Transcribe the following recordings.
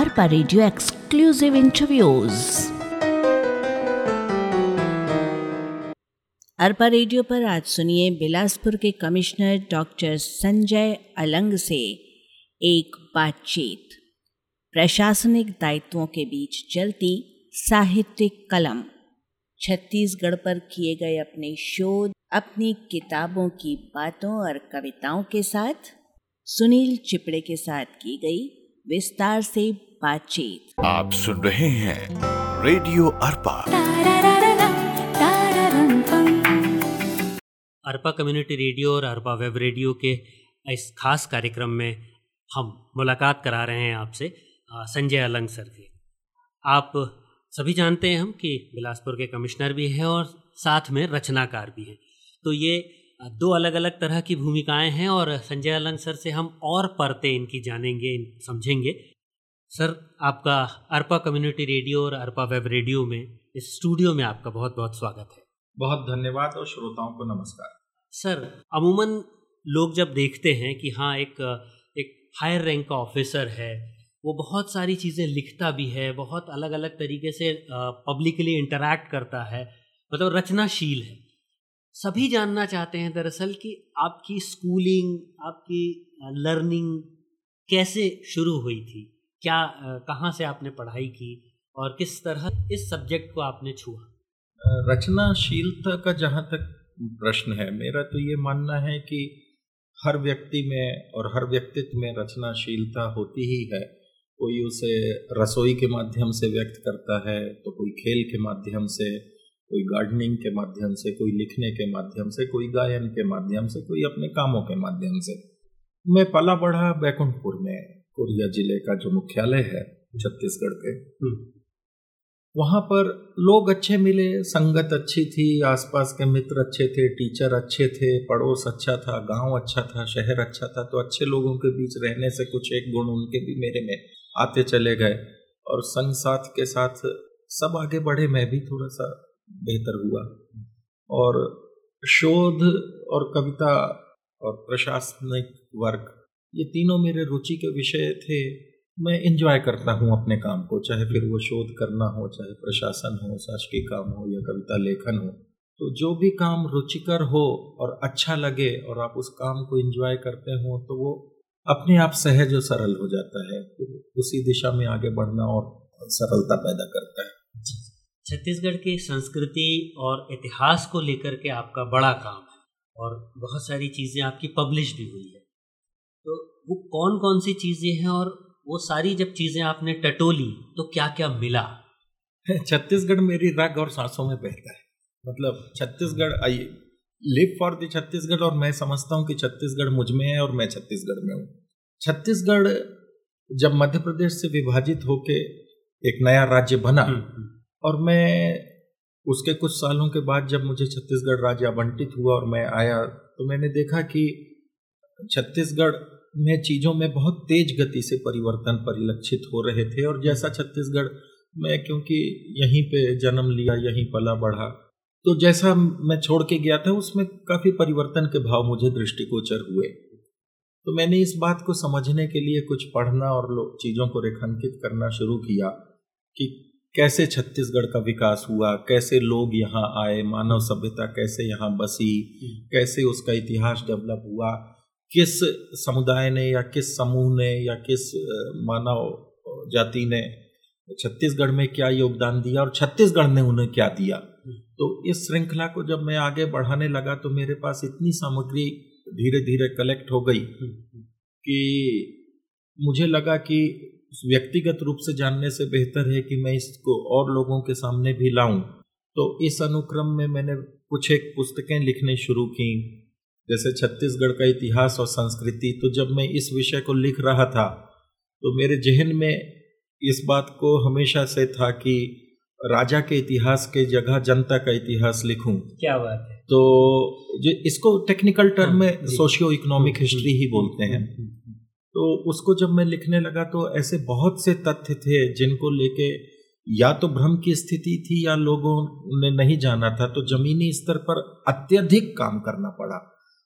Arpa radio exclusive interviews. Arpa radio पर आज सुनिए बिलासपुर के कमिश्नर डॉक्टर संजय अलंग से एक बातचीत। प्रशासनिक दायित्वों के बीच चलती साहित्यिक कलम। छत्तीसगढ़ पर किए गए अपने शोध, अपनी किताबों की बातों और कविताओं के साथ सुनील चिपड़े के साथ की गई विस्तार से बातचीत। आप सुन रहे हैं radio Arpa. Arpa community radio और अरपा वेब रेडियो के इस खास कार्यक्रम में हम मुलाकात करा रहे हैं आपसे संजय अलंग सर की। आप सभी जानते हैं हम कि बिलासपुर के कमिश्नर भी हैं और साथ में रचनाकार भी हैं, तो ये दो अलग अलग तरह की भूमिकाएं हैं और संजय अलंग सर से हम और परतें इनकी जानेंगे, समझेंगे। सर, आपका अरपा कम्युनिटी रेडियो और अरपा वेब रेडियो में इस स्टूडियो में आपका बहुत बहुत स्वागत है। बहुत धन्यवाद और श्रोताओं को नमस्कार। सर, अमूमन लोग जब देखते हैं कि हाँ एक हायर रैंक का ऑफिसर है, वो बहुत सारी चीज़ें लिखता भी है, बहुत अलग अलग तरीके से पब्लिकली इंटरैक्ट करता है, मतलब रचनाशील है। सभी जानना चाहते हैं दरअसल कि आपकी स्कूलिंग, आपकी लर्निंग कैसे शुरू हुई थी, क्या कहाँ से आपने पढ़ाई की और किस तरह इस सब्जेक्ट को आपने छुआ। रचनाशीलता का जहाँ तक प्रश्न है, मेरा तो ये मानना है कि हर व्यक्ति में और हर व्यक्तित्व में रचनाशीलता होती ही है। कोई उसे रसोई के माध्यम से व्यक्त करता है, तो कोई खेल के माध्यम से, कोई गार्डनिंग के माध्यम से, कोई लिखने के माध्यम से, कोई गायन के माध्यम से, कोई अपने कामों के माध्यम से। मैं पला बढ़ा बैकुंठपुर में, कोरिया जिले का जो मुख्यालय है छत्तीसगढ़ के, वहाँ पर लोग अच्छे मिले, संगत अच्छी थी, आसपास के मित्र अच्छे थे, टीचर अच्छे थे, पड़ोस अच्छा था, गांव अच्छा था, शहर अच्छा था। तो अच्छे लोगों के बीच रहने से कुछ एक गुण उनके भी मेरे में आते चले गए और संग साथ के साथ सब आगे बढ़े। मैं भी थोड़ा सा बेहतर हुआ और शोध और कविता और प्रशासनिक वर्ग, ये तीनों मेरे रुचि के विषय थे। मैं एंजॉय करता हूँ अपने काम को, चाहे फिर वो शोध करना हो, चाहे प्रशासन हो, शासकीय काम हो या कविता लेखन हो। तो जो भी काम रुचिकर हो और अच्छा लगे और आप उस काम को एंजॉय करते हो, तो वो अपने आप सहज और सरल हो जाता है। तो उसी दिशा में आगे बढ़ना और सरलता पैदा करता है। छत्तीसगढ़ की संस्कृति और इतिहास को लेकर के आपका बड़ा काम है और बहुत सारी चीज़ें आपकी पब्लिश भी हुई है। तो वो कौन कौन सी चीज़ें हैं और वो सारी जब चीज़ें आपने टटोली तो क्या क्या मिला। छत्तीसगढ़ मेरी रग और सांसों में बहता है। मतलब Chhattisgarh, I live for the Chhattisgarh, और मैं समझता हूँ कि छत्तीसगढ़ मुझ में है और मैं छत्तीसगढ़ में हूँ। छत्तीसगढ़ जब मध्य प्रदेश से विभाजित होके एक नया राज्य बना और मैं उसके कुछ सालों के बाद जब मुझे छत्तीसगढ़ राज्य आवंटित हुआ और मैं आया, तो मैंने देखा कि छत्तीसगढ़ में चीज़ों में बहुत तेज गति से परिवर्तन परिलक्षित हो रहे थे। और जैसा छत्तीसगढ़ में, क्योंकि यहीं पे जन्म लिया, यहीं पला बढ़ा, तो जैसा मैं छोड़ के गया था उसमें काफ़ी परिवर्तन के भाव मुझे दृष्टिगोचर हुए। तो मैंने इस बात को समझने के लिए कुछ पढ़ना और चीज़ों को रेखांकित करना शुरू किया कि कैसे छत्तीसगढ़ का विकास हुआ, कैसे लोग यहाँ आए, मानव सभ्यता कैसे यहाँ बसी, कैसे उसका इतिहास डेवलप हुआ, किस समुदाय ने या किस समूह ने या किस मानव जाति ने छत्तीसगढ़ में क्या योगदान दिया और छत्तीसगढ़ ने उन्हें क्या दिया। तो इस श्रृंखला को जब मैं आगे बढ़ाने लगा तो मेरे पास इतनी सामग्री धीरे धीरे कलेक्ट हो गई कि मुझे लगा कि व्यक्तिगत रूप से जानने से बेहतर है कि मैं इसको और लोगों के सामने भी लाऊं। तो इस अनुक्रम में मैंने कुछ एक पुस्तकें लिखने शुरू की, जैसे छत्तीसगढ़ का इतिहास और संस्कृति। तो जब मैं इस विषय को लिख रहा था तो मेरे जहन में इस बात को हमेशा से था कि राजा के इतिहास के जगह जनता का इतिहास लिखूं। क्या बात है। तो जो इसको टेक्निकल टर्म में सोशियो इकोनॉमिक हिस्ट्री ही बोलते हैं। तो उसको जब मैं लिखने लगा तो ऐसे बहुत से तथ्य थे जिनको लेके या तो भ्रम की स्थिति थी या लोगों ने नहीं जाना था। तो जमीनी स्तर पर अत्यधिक काम करना पड़ा।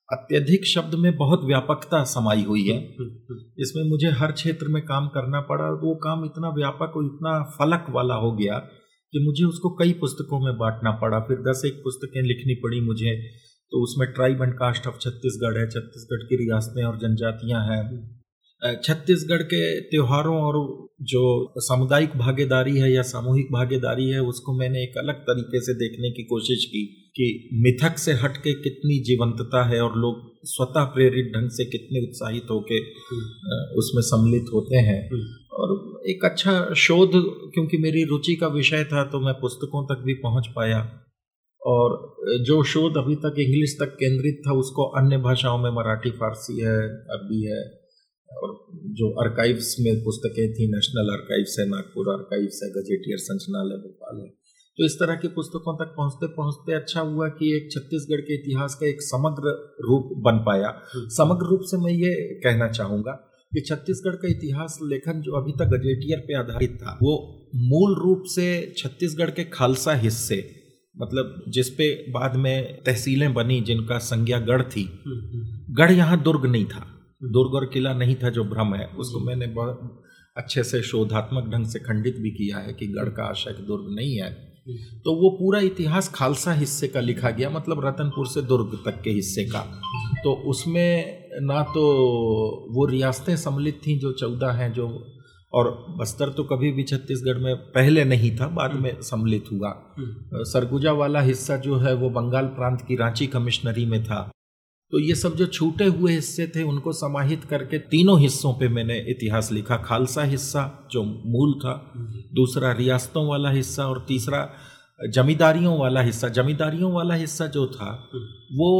अत्यधिक शब्द में बहुत व्यापकता समाई हुई है। इसमें मुझे हर क्षेत्र में काम करना पड़ा। वो काम इतना व्यापक और इतना फलक वाला हो गया कि मुझे उसको कई पुस्तकों में बांटना पड़ा। फिर 10 एक पुस्तकें लिखनी पड़ी मुझे। तो उसमें tribe and caste of Chhattisgarh है, छत्तीसगढ़ की रियासतें और जनजातियां हैं, छत्तीसगढ़ के त्योहारों और जो सामुदायिक भागीदारी है या सामूहिक भागीदारी है उसको मैंने एक अलग तरीके से देखने की कोशिश की कि मिथक से हटके कितनी जीवंतता है और लोग स्वतः प्रेरित ढंग से कितने उत्साहित होके उसमें सम्मिलित होते हैं। और एक अच्छा शोध, क्योंकि मेरी रुचि का विषय था तो मैं पुस्तकों तक भी पहुंच पाया। और जो शोध अभी तक इंग्लिश तक केंद्रित था उसको अन्य भाषाओं में, मराठी, फारसी है, अरबी है, और जो आर्काइव्स में पुस्तकें थी, नेशनल आर्काइव्स है, नागपुर आर्काइव्स है, गजेटियर संचालनालय भोपाल है, तो इस तरह की पुस्तकों तक पहुंचते पहुंचते अच्छा हुआ कि एक छत्तीसगढ़ के इतिहास का एक समग्र रूप बन पाया। समग्र रूप से मैं ये कहना चाहूँगा कि छत्तीसगढ़ का इतिहास लेखन जो अभी तक गजेटियर पे आधारित था वो मूल रूप से छत्तीसगढ़ के खालसा हिस्से, मतलब जिसपे बाद में तहसीलें बनी, जिनका संज्ञा गढ़ थी। गढ़ यहाँ दुर्ग नहीं था, दुर्ग और किला नहीं था जो भ्रम है, उसको मैंने बहुत अच्छे से शोधात्मक ढंग से खंडित भी किया है कि गढ़ का आशय दुर्ग नहीं है। तो वो पूरा इतिहास खालसा हिस्से का लिखा गया, मतलब रतनपुर से दुर्ग तक के हिस्से का। तो उसमें ना तो वो रियासतें सम्मिलित थीं जो 14 हैं, जो, और बस्तर तो कभी भी छत्तीसगढ़ में पहले नहीं था, बाद में सम्मिलित हुआ। सरगुजा वाला हिस्सा जो है वो बंगाल प्रांत की रांची कमिश्नरी में था। तो ये सब जो छूटे हुए हिस्से थे उनको समाहित करके तीनों हिस्सों पे मैंने इतिहास लिखा। खालसा हिस्सा जो मूल था, दूसरा रियासतों वाला हिस्सा, और तीसरा जमींदारियों वाला हिस्सा। जमींदारियों वाला हिस्सा जो था वो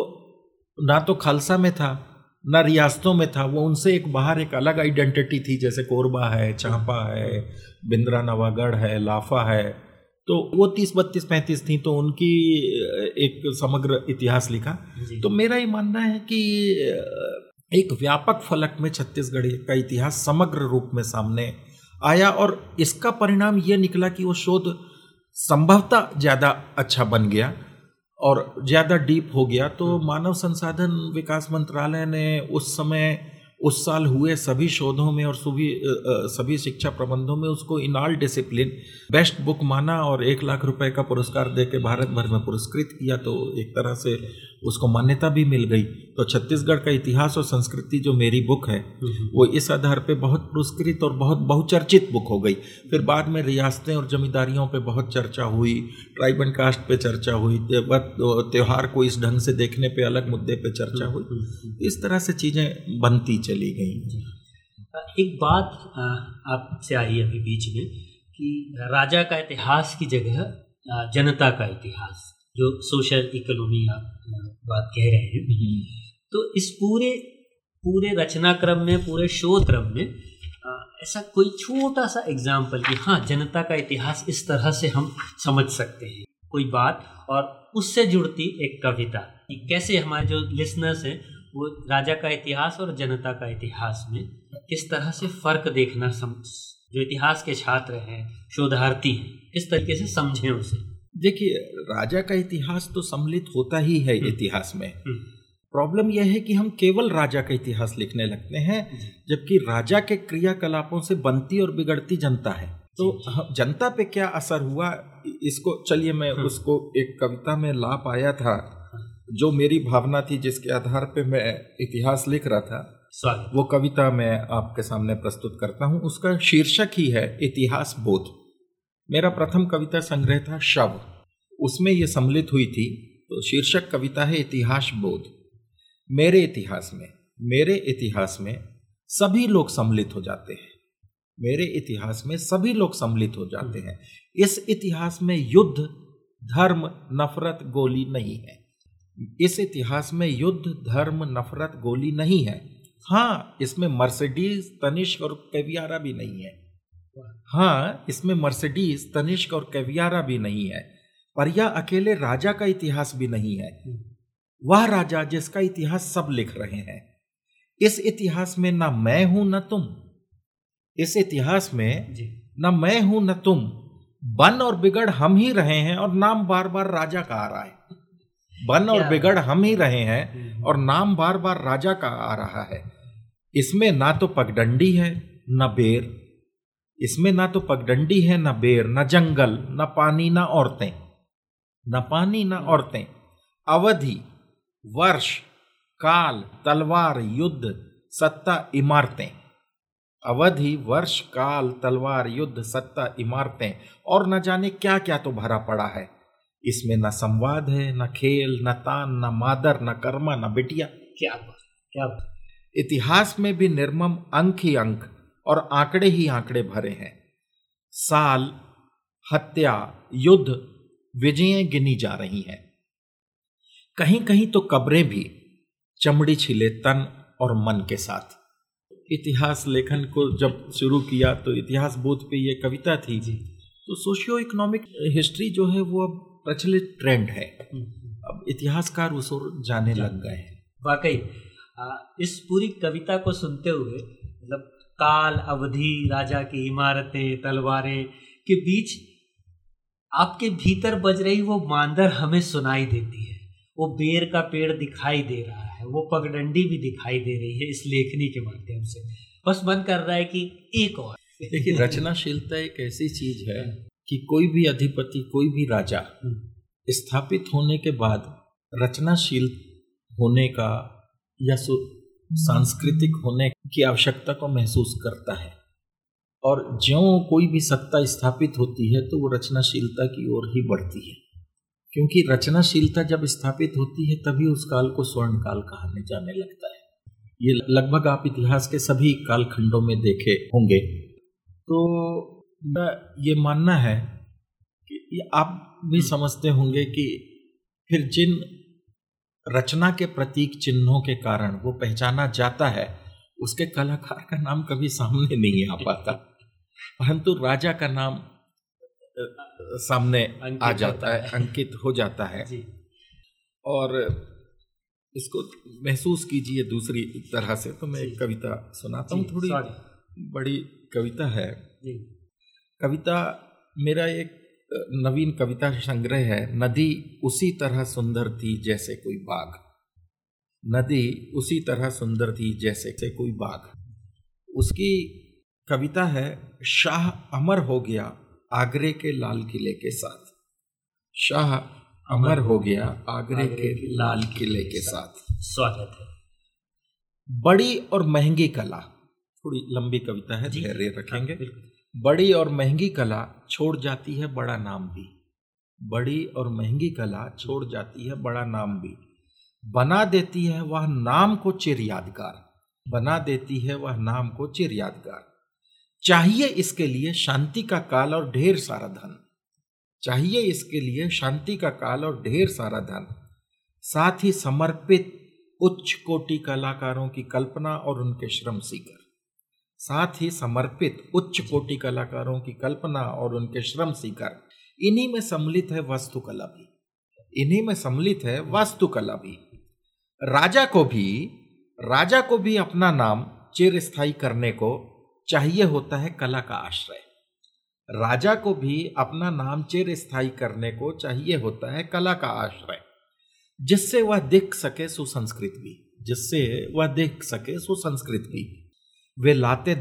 ना तो खालसा में था ना रियासतों में था, वो उनसे एक बाहर एक अलग आइडेंटिटी थी, जैसे कोरबा है, चांपा है, बिंद्रा नवागढ़ है, लाफा है। तो वो 30, 32, 35 थी, तो उनकी एक समग्र इतिहास लिखा। तो मेरा ये मानना है कि एक व्यापक फलक में छत्तीसगढ़ का इतिहास समग्र रूप में सामने आया, और इसका परिणाम ये निकला कि वो शोध संभवतः ज़्यादा अच्छा बन गया और ज़्यादा डीप हो गया। तो मानव संसाधन विकास मंत्रालय ने उस समय, उस साल हुए सभी शोधों में और सभी शिक्षा प्रबंधों में उसको in all discipline best book माना और 1 लाख रुपए का पुरस्कार देके भारत भर में पुरस्कृत किया। तो एक तरह से उसको मान्यता भी मिल गई। तो छत्तीसगढ़ का इतिहास और संस्कृति जो मेरी बुक है वो इस आधार पे बहुत पुरस्कृत और बहुत बहुचर्चित बुक हो गई। फिर बाद में रियासतें और जमींदारियों पे बहुत चर्चा हुई, ट्राइब एंड कास्ट पे चर्चा हुई, त्योहार को इस ढंग से देखने पे अलग मुद्दे पे चर्चा हुई। इस तरह से चीज़ें बनती चली गई। एक बात आपसे आई अभी बीच में कि राजा का इतिहास की जगह जनता का इतिहास, जो सोशल इकोनॉमी आप बात कह रहे हैं, तो इस पूरे रचनाक्रम में, पूरे शोध क्रम में ऐसा कोई छोटा सा एग्जाम्पल कि हाँ, जनता का इतिहास इस तरह से हम समझ सकते हैं, कोई बात, और उससे जुड़ती एक कविता, कैसे हमारे जो लिसनर्स हैं वो राजा का इतिहास और जनता का इतिहास में किस तरह से फर्क देखना, जो इतिहास के छात्र हैं, शोधार्थी हैं, किस तरीके से समझें उसे। देखिए, राजा का इतिहास तो सम्मिलित होता ही है इतिहास में। प्रॉब्लम यह है कि हम केवल राजा का इतिहास लिखने लगते हैं, जबकि राजा के क्रियाकलापों से बनती और बिगड़ती जनता है। तो जनता पे क्या असर हुआ, इसको चलिए मैं उसको एक कविता में ला पाया था, जो मेरी भावना थी, जिसके आधार पे मैं इतिहास लिख रहा था। वो कविता मैं आपके सामने प्रस्तुत करता हूँ। उसका शीर्षक ही है इतिहास बोध। मेरा प्रथम कविता संग्रह था शव, उसमें ये सम्मिलित हुई थी। तो शीर्षक कविता है इतिहास बोध। मेरे इतिहास में सभी लोग सम्मिलित हो जाते हैं। मेरे इतिहास में सभी लोग सम्मिलित हो जाते हैं। इस इतिहास में युद्ध, धर्म, नफरत, गोली नहीं है। इस इतिहास में युद्ध, धर्म, नफरत, गोली नहीं है। हाँ, इसमें मर्सिडीज, तनिष्क और कैवियारा भी नहीं है। हाँ, इसमें मर्सिडीज, तनिष्क और कैवियारा भी नहीं है। पर यह अकेले राजा का इतिहास भी नहीं है। वह राजा जिसका इतिहास सब लिख रहे हैं। इस इतिहास में ना मैं हूं न तुम, इस इतिहास में न मैं हूं न तुम, बन और बिगड़ हम ही रहे हैं और नाम बार बार राजा का आ रहा है। बन और बिगड़ हम ही रहे हैं, और नाम बार बार राजा का आ रहा है। इसमें ना तो पगडंडी है न बेर, इसमें ना तो पगडंडी है न बेर, न जंगल, न पानी, न औरतें, न पानी न औरतें। अवधि, वर्ष, काल, तलवार, युद्ध, सत्ता, इमारतें। अवधि, वर्ष, काल, तलवार, युद्ध, सत्ता, इमारतें, और न जाने क्या क्या तो भरा पड़ा है। इसमें न संवाद है, न खेल, न तान, न मादर, न कर्मा, न बिटिया। क्या बात, क्या बात। इतिहास में भी निर्मम अंक ही अंक और आंकड़े ही आंकड़े भरे हैं। साल, हत्या, युद्ध, विजयें गिनी जा रही हैं। कहीं कहीं तो कब्रें भी चमड़ी छिले तन और मन के साथ। इतिहास लेखन को जब शुरू किया तो इतिहास बोध पे ये कविता थी जी। तो सोशियो इकोनॉमिक हिस्ट्री जो है वो अब प्रचलित ट्रेंड है, अब इतिहासकार उस ओर जाने लग गए हैं। वाकई इस पूरी कविता को सुनते हुए मतलब काल, अवधि, राजा की इमारतें, तलवारें के बीच आपके भीतर बज रही वो मांदर हमें सुनाई देती है, वो बेर का पेड़ दिखाई दे रहा है, वो पगडंडी भी दिखाई दे रही है इस लेखनी के माध्यम से। बस मन कर रहा है कि एक और। देखिए, रचनाशीलता एक ऐसी चीज है कि कोई भी अधिपति, कोई भी राजा स्थापित होने के बाद रचनाशील होने का या सांस्कृतिक होने की आवश्यकता को महसूस करता है, और ज्यों कोई भी सत्ता स्थापित होती है तो वो रचनाशीलता की ओर ही बढ़ती है, क्योंकि रचनाशीलता जब स्थापित होती है तभी उस काल को स्वर्ण काल कहा जाने लगता है। ये लगभग आप इतिहास के सभी कालखंडों में देखे होंगे। तो ये मानना है कि आप भी समझते होंगे कि फिर जिन रचना के प्रतीक चिन्हों के कारण वो पहचाना जाता है, उसके कलाकार का नाम कभी सामने नहीं आ पाता, परंतु राजा का नाम सामने आ जाता है, अंकित हो जाता है जी। और इसको महसूस कीजिए दूसरी तरह से, तो मैं एक कविता सुनाता हूँ, थोड़ी बड़ी कविता है जी। कविता मेरा एक नवीन कविता संग्रह है, नदी उसी तरह सुंदर थी जैसे कोई बाग। नदी उसी तरह सुंदर थी जैसे कोई बाग। उसकी कविता है, शाह अमर हो गया आगरे के लाल किले के साथ। शाह अमर हो गया आगरे के लाल किले के साथ। स्वागत है। बड़ी और महंगी कला, थोड़ी लंबी कविता है, धैर्य रखेंगे। बड़ी और महंगी कला छोड़ जाती है बड़ा नाम भी। बड़ी और महंगी कला छोड़ जाती है बड़ा नाम भी। बना देती है वह नाम को चिर यादगार। बना देती है वह नाम को चिर यादगार। चाहिए इसके लिए शांति का काल और ढेर सारा धन। चाहिए इसके लिए शांति का काल और ढेर सारा धन। साथ ही समर्पित उच्च कोटि कलाकारों की कल्पना और उनके श्रम सीकर। साथ ही समर्पित उच्च कोटि कलाकारों की कल्पना और उनके श्रम सीकर। इन्हीं में सम्मिलित है वास्तुकला भी। इन्हीं में सम्मिलित है वास्तुकला भी। राजा को भी अपना नाम चिरस्थायी करने को चाहिए होता है कला का आश्रय। राजा को भी अपना नाम चिरस्थायी करने को चाहिए होता है कला का आश्रय, जिससे वह दिख सके सुसंस्कृत भी। जिससे वह दिख सके सुसंस्कृत भी। वे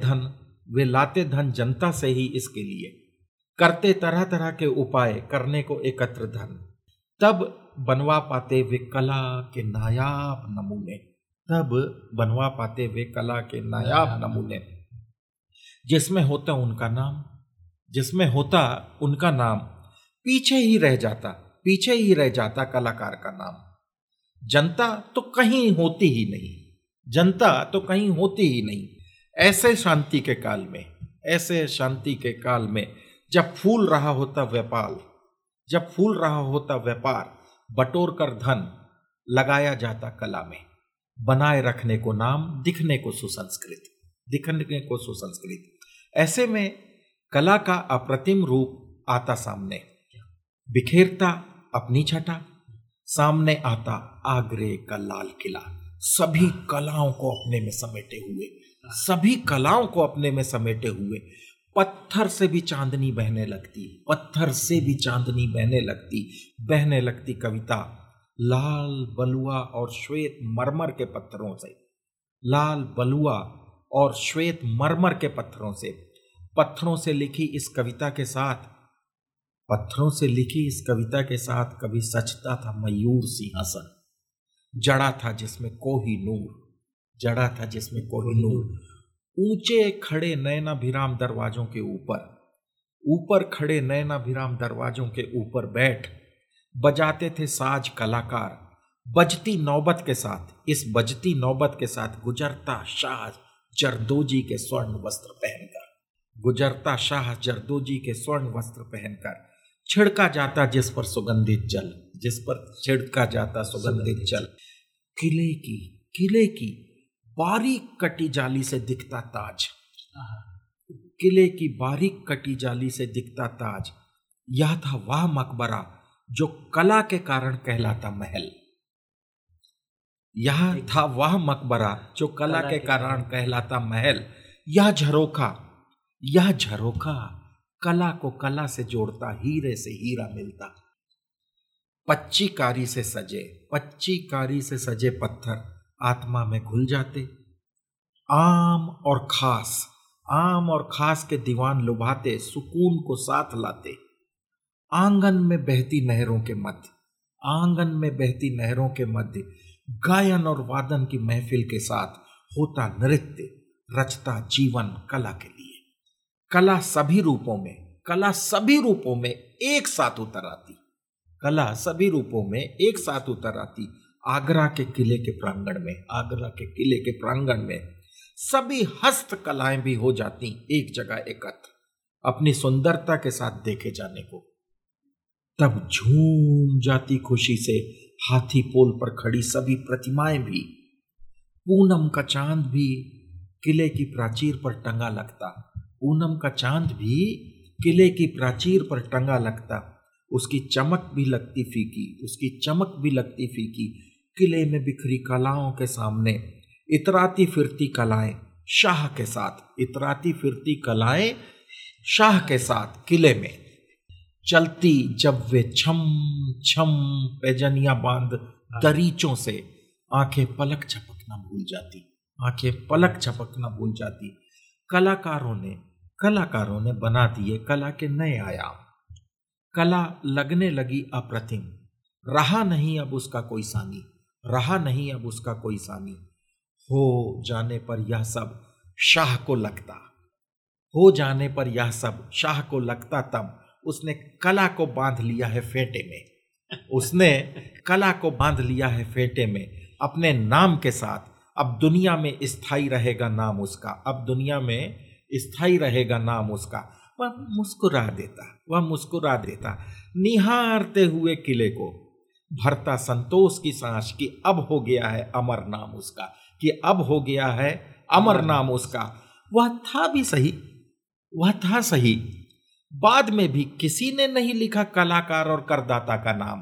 लाते धन जनता से ही इसके लिए, करते तरह तरह के उपाय करने को एकत्र धन। तब बनवा पाते वे कला के नायाब नमूने। तब बनवा पाते वे कला के नायाब नमूने। जिसमें होता उनका नाम पीछे ही रह जाता कलाकार का नाम। जनता तो कहीं होती ही नहीं। ऐसे शांति के काल में जब फूल रहा होता व्यापार, बटोर कर धन लगाया जाता कला में। बनाए रखने को नाम, दिखने को सुसंस्कृत। ऐसे में कला का अप्रतिम रूप आता सामने, बिखेरता अपनी छटा। सामने आता आगरे का लाल किला, सभी कलाओं को अपने में समेटे हुए। पत्थर से भी चांदनी बहने लगती, बहने लगती कविता, लाल बलुआ और श्वेत मरमर के पत्थरों से, लाल बलुआ और श्वेत मरमर के पत्थरों से लिखी इस कविता के साथ, पत्थरों से लिखी इस कविता के साथ कभी सजता था मयूर सिंहासन, जड़ा था जिसमें कोहिनूर, जड़ा था जिसमें कोहिनूर। ऊंचे खड़े नयनाभिराम दरवाजों के ऊपर खड़े नयनाभिराम दरवाजों के ऊपर बैठ बजाते थे साज कलाकार, बजती नौबत के साथ, इस बजती नौबत के साथ गुजरता शाह जरदोजी के स्वर्ण वस्त्र पहनकर, गुजरता शाह जरदोजी के स्वर्ण वस्त्र पहनकर, छिड़का जाता जिस पर सुगंधित जल, जिस पर छिड़का जाता सुगंधित जल, किले की बारीक कटी जाली से दिखता ताज, किले की बारीक कटी जाली से दिखता ताज, यह था वह मकबरा जो कला के कारण कहलाता महल, यह था वह मकबरा जो कला के कारण कहलाता महल। यह झरोखा कला को कला से जोड़ता, हीरे से हीरा मिलता। पच्ची कारी से सजे पत्थर आत्मा में घुल जाते, आम और खास के दीवान लुभाते, सुकून को साथ लाते। आंगन में बहती नहरों के मध्य गायन और वादन की महफिल के साथ होता नृत्य, रचता जीवन कला के लिए। कला सभी रूपों में एक साथ उतर आती, आगरा के किले के प्रांगण में सभी हस्त कलाएं भी हो जाती एक जगह एकत्र, अपनी सुंदरता के साथ देखे जाने को। तब झूम जाती खुशी से हाथी पोल पर खड़ी सभी प्रतिमाएं भी, पूनम का चांद भी किले की प्राचीर पर टंगा लगता, उसकी चमक भी लगती फीकी, किले में बिखरी कलाओं के सामने इतराती फिरती कलाएं शाह के साथ किले में चलती, जब वे छम छम पैजनिया बांध दरीचों से आंखें पलक झपकना भूल जाती। कलाकारों ने बना दिए कला के नए आयाम, कला लगने लगी अप्रतिम, रहा नहीं अब उसका कोई सानी, हो जाने पर यह सब शाह को लगता, तब उसने कला को बांध लिया है फेटे में, अपने नाम के साथ। अब दुनिया में स्थायी रहेगा नाम उसका। वह मुस्कुरा देता निहारते हुए किले को, भरता संतोष की सांस कि अब हो गया है अमर नाम उसका। वह था सही, बाद में भी किसी ने नहीं लिखा कलाकार और करदाता का नाम।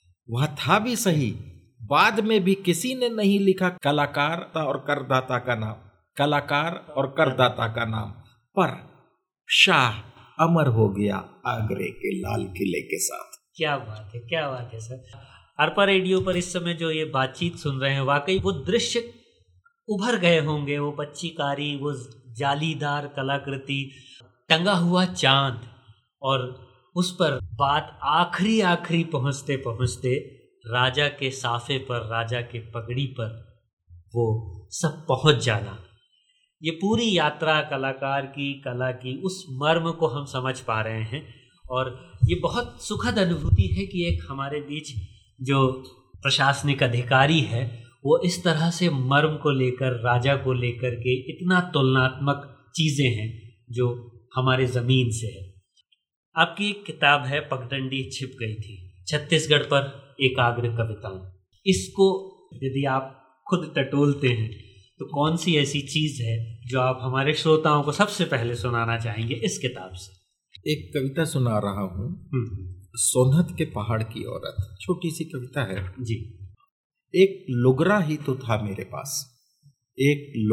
पर शाह अमर हो गया आगरे के लाल किले के साथ। क्या बात है सर। अरपा रेडियो पर इस समय जो ये बातचीत सुन रहे हैं, वाकई वो दृश्य उभर गए होंगे, वो पच्चीकारी, वो जालीदार कलाकृति, टंगा हुआ चांद, और उस पर बात आखिरी पहुंचते राजा के साफे पर, राजा के पगड़ी पर वो सब पहुंच जाना। ये पूरी यात्रा कलाकार की, कला की उस मर्म को हम समझ पा रहे हैं, और ये बहुत सुखद अनुभूति है कि एक हमारे बीच जो प्रशासनिक अधिकारी है वो इस तरह से मर्म को लेकर, राजा को लेकर के इतना तुलनात्मक चीज़ें हैं जो हमारे ज़मीन से है। आपकी एक किताब है पगडंडी छिप गई थी, छत्तीसगढ़ पर एकाग्र कविताएं। इसको यदि आप खुद टटोलते हैं तो कौन सी ऐसी चीज़ है जो आप हमारे श्रोताओं को सबसे पहले सुनाना चाहेंगे इस किताब से? एक कविता सुना रहा हूँ, सोनहत के पहाड़ की औरत, छोटी सी कविता है जी। एक लुगरा ही तो था मेरे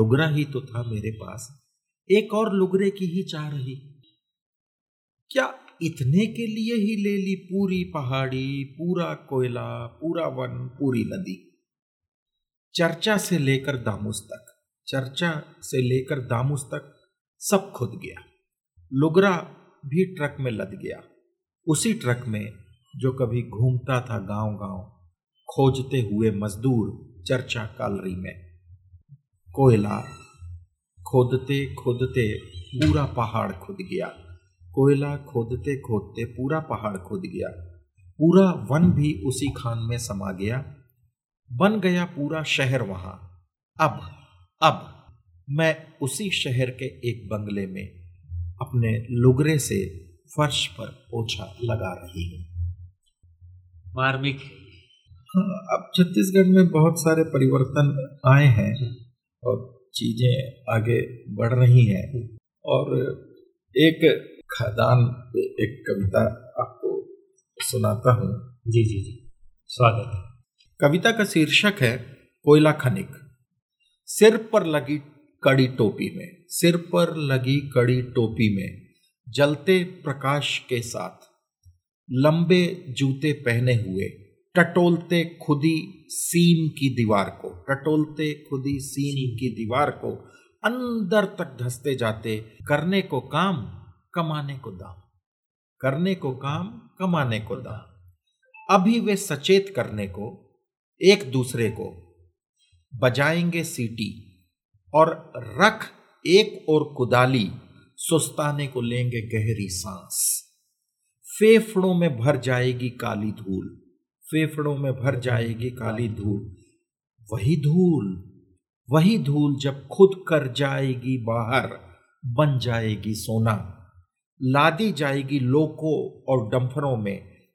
पास, एक और लुगरे की ही चाह रही। क्या इतने के लिए ही ले ली पूरी पहाड़ी, पूरा कोयला, पूरा वन, पूरी नदी। चर्चा से लेकर दामुस तक, चर्चा से लेकर दामुस तक सब खुद गया। लुगरा भी ट्रक में लद गया, उसी ट्रक में जो कभी घूमता था गांव गांव खोजते हुए मजदूर चर्चा कालरी में। कोयला खोदते खोदते पूरा पहाड़ खुद गया, कोयला खोदते खोदते पूरा पहाड़ खुद गया, पूरा वन भी उसी खान में समा गया, बन गया पूरा शहर वहां। अब मैं उसी शहर के एक बंगले में अपने लुगरे से फर्श पर पोछा लगा रही हूँ। मार्मिक। अब छत्तीसगढ़ में बहुत सारे परिवर्तन आए हैं और चीजें आगे बढ़ रही हैं। और एक खदान पे एक कविता आपको सुनाता हूँ। जी जी जी, स्वागत है। कविता का शीर्षक है कोयला खनिक। सिर पर लगी कड़ी टोपी में, सिर पर लगी कड़ी टोपी में जलते प्रकाश के साथ, लंबे जूते पहने हुए टटोलते खुदी सीम की दीवार को, टटोलते खुदी सीम की दीवार को अंदर तक धंसते जाते, करने को काम कमाने को दाम, करने को काम कमाने को दाम। अभी वे सचेत करने को एक दूसरे को बजाएंगे सीटी और रख एक और कुदाली, सुस्ताने को लेंगे गहरी सांस। फेफड़ों में भर जाएगी काली धूल, फेफड़ों में भर जाएगी काली धूल। वही धूल जब खुद कर जाएगी बाहर, बन जाएगी सोना, लादी जाएगी लोको और डंफरों में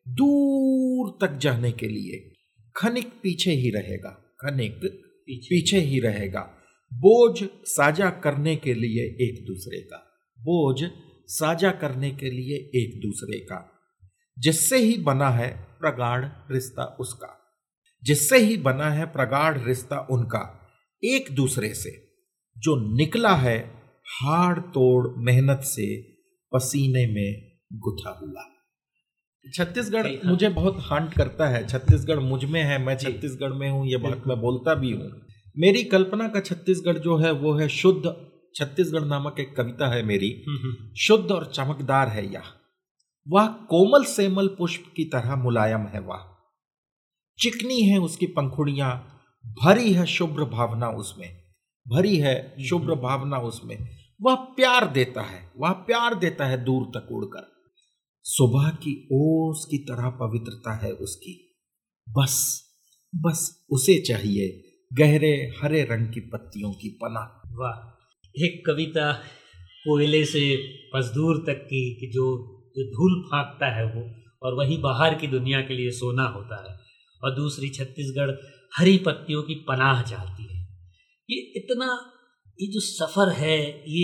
दूर तक जाने के लिए। खनिक पीछे ही रहेगा, खनिक पीछे ही रहेगा, बोझ साझा करने के लिए एक दूसरे का, बोझ साझा करने के लिए एक दूसरे का। जिससे ही बना है प्रगाढ़ रिश्ता उसका, जिससे ही बना है प्रगाढ़ रिश्ता उनका, एक दूसरे से जो निकला है हाड़ तोड़ मेहनत से, पसीने में गुथा हुआ। छत्तीसगढ़ मुझे बहुत हांट करता है, छत्तीसगढ़ मुझ में है, मैं छत्तीसगढ़ में हूँ, ये बात मैं बोलता भी हूँ। मेरी कल्पना का छत्तीसगढ़ जो है वो है शुद्ध। छत्तीसगढ़ नामक एक कविता है मेरी, शुद्ध और चमकदार है यह। वह कोमल सेमल पुष्प की तरह मुलायम है, वह चिकनी है उसकी पंखुड़ियां, भरी है शुभ्र भावना उसमें, भरी है शुभ्र भावना उसमें। वह प्यार देता है, वह प्यार देता है दूर तक उड़कर। सुबह की ओस की तरह पवित्रता है उसकी, बस बस उसे चाहिए गहरे हरे रंग की पत्तियों की पनाह। वाह, एक कविता कोयले से मजदूर तक की कि जो धूल फांकता है वो, और वही बाहर की दुनिया के लिए सोना होता है, और दूसरी छत्तीसगढ़ हरी पत्तियों की पनाह चाहती है। ये इतना, ये जो सफ़र है,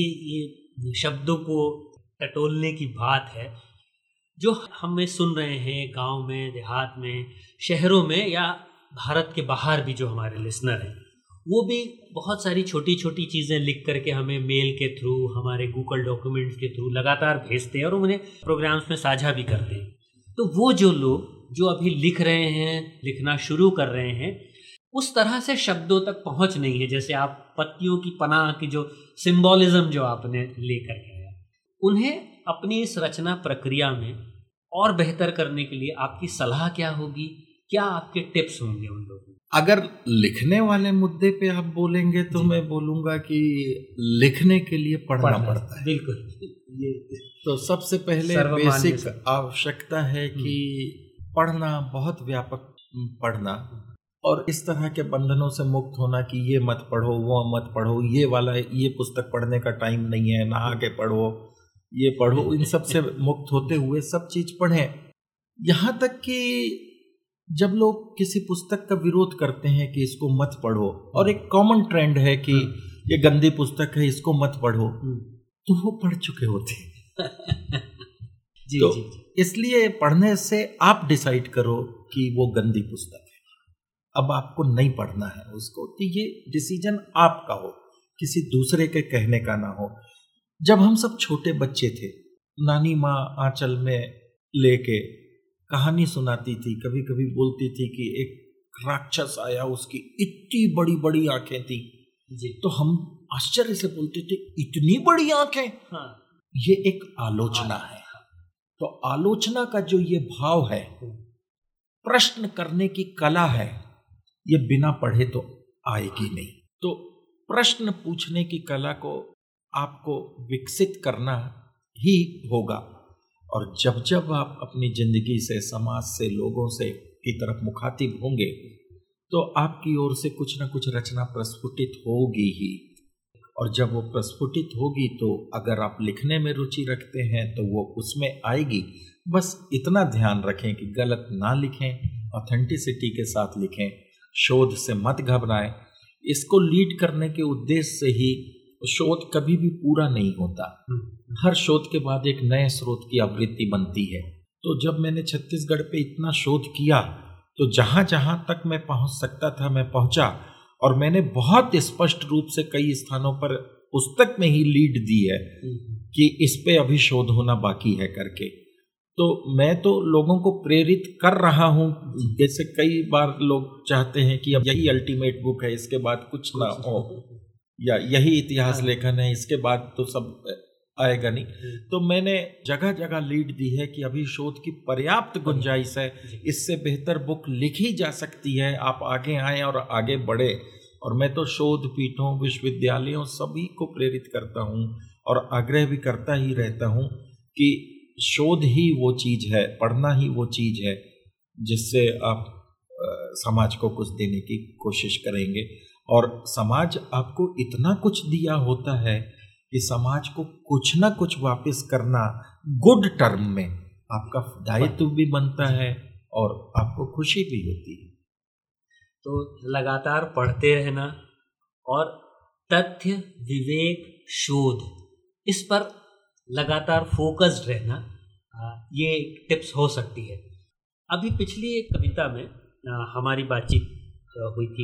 ये शब्दों को टटोलने की बात है जो हमें सुन रहे हैं गांव में, देहात में, शहरों में, या भारत के बाहर भी जो हमारे लिसनर हैं, वो भी बहुत सारी छोटी छोटी चीज़ें लिख करके हमें मेल के थ्रू, हमारे गूगल डॉक्यूमेंट्स के थ्रू लगातार भेजते हैं और उन्हें प्रोग्राम्स में साझा भी करते हैं। तो वो जो लोग जो अभी लिख रहे हैं, लिखना शुरू कर रहे हैं, उस तरह से शब्दों तक पहुंच नहीं है। जैसे आप पत्तियों की पनाह की जो सिंबॉलिज्म जो आपने लेकर के आया, उन्हें अपनी इस रचना प्रक्रिया में और बेहतर करने के लिए आपकी सलाह क्या होगी? क्या आपके टिप्स होंगे उन लोगों को? अगर लिखने वाले मुद्दे पे आप बोलेंगे तो मैं बोलूंगा कि लिखने के लिए पढ़ना पड़ता है। बिल्कुल, ये तो सबसे पहले बेसिक आवश्यकता है कि पढ़ना, बहुत व्यापक पढ़ना, और इस तरह के बंधनों से मुक्त होना कि ये मत पढ़ो, वो मत पढ़ो, ये वाला, ये पुस्तक पढ़ने का टाइम नहीं है, नहा के पढ़ो, ये पढ़ो, इन सब से मुक्त होते हुए सब चीज पढ़ें। यहाँ तक कि जब लोग किसी पुस्तक का विरोध करते हैं कि इसको मत पढ़ो, और एक कॉमन ट्रेंड है कि ये गंदी पुस्तक है, इसको मत पढ़ो, तो वो पढ़ चुके होते हैं। जी, तो जी। इसलिए पढ़ने से आप डिसाइड करो कि वो गंदी पुस्तक है, अब आपको नहीं पढ़ना है उसको, कि ये डिसीजन आपका हो, किसी दूसरे के कहने का ना हो। जब हम सब छोटे बच्चे थे, नानी माँ आंचल में लेके कहानी सुनाती थी, कभी कभी बोलती थी कि एक राक्षस आया, उसकी इतनी बड़ी बड़ी आंखें थी जी। तो हम आश्चर्य से बोलते थे इतनी बड़ी आंखें। हाँ। ये एक आलोचना है। तो आलोचना का जो ये भाव है, प्रश्न करने की कला है, ये बिना पढ़े तो आएगी नहीं। तो प्रश्न पूछने की कला को आपको विकसित करना ही होगा। और जब जब आप अपनी जिंदगी से, समाज से, लोगों से की तरफ मुखातिब होंगे तो आपकी ओर से कुछ ना कुछ रचना प्रस्फुटित होगी ही। और जब वो प्रस्फुटित होगी तो अगर आप लिखने में रुचि रखते हैं तो वो उसमें आएगी। बस इतना ध्यान रखें कि गलत ना लिखें, ऑथेंटिसिटी के साथ लिखें, शोध से मत घबराएं। इसको लीड करने के उद्देश्य से ही शोध कभी भी पूरा नहीं होता। हर शोध के बाद एक नए स्रोत की आवृत्ति बनती है। तो जब मैंने छत्तीसगढ़ पे इतना शोध किया तो जहाँ जहाँ तक मैं पहुँच सकता था मैं पहुँचा, और मैंने बहुत स्पष्ट रूप से कई स्थानों पर पुस्तक में ही लीड दी है कि इस पे अभी शोध होना बाकी है करके। तो मैं तो लोगों को प्रेरित कर रहा हूँ। जैसे कई बार लोग चाहते हैं कि अब यही अल्टीमेट बुक है, इसके बाद कुछ ना हो, या यही इतिहास लेखन है, इसके बाद तो सब आएगा नहीं। तो मैंने जगह जगह लीड दी है कि अभी शोध की पर्याप्त गुंजाइश है, इससे बेहतर बुक लिखी जा सकती है, आप आगे आएं और आगे बढ़े। और मैं तो शोध पीठों, विश्वविद्यालयों सभी को प्रेरित करता हूँ और आग्रह भी करता ही रहता हूँ कि शोध ही वो चीज़ है, पढ़ना ही वो चीज़ है जिससे आप समाज को कुछ देने की कोशिश करेंगे। और समाज आपको इतना कुछ दिया होता है कि समाज को कुछ ना कुछ वापस करना गुड टर्म में आपका दायित्व भी बनता है और आपको खुशी भी होती है। तो लगातार पढ़ते रहना और तथ्य, विवेक, शोध, इस पर लगातार फोकस्ड रहना, ये टिप्स हो सकती है। अभी पिछली एक कविता में हमारी बातचीत हुई थी,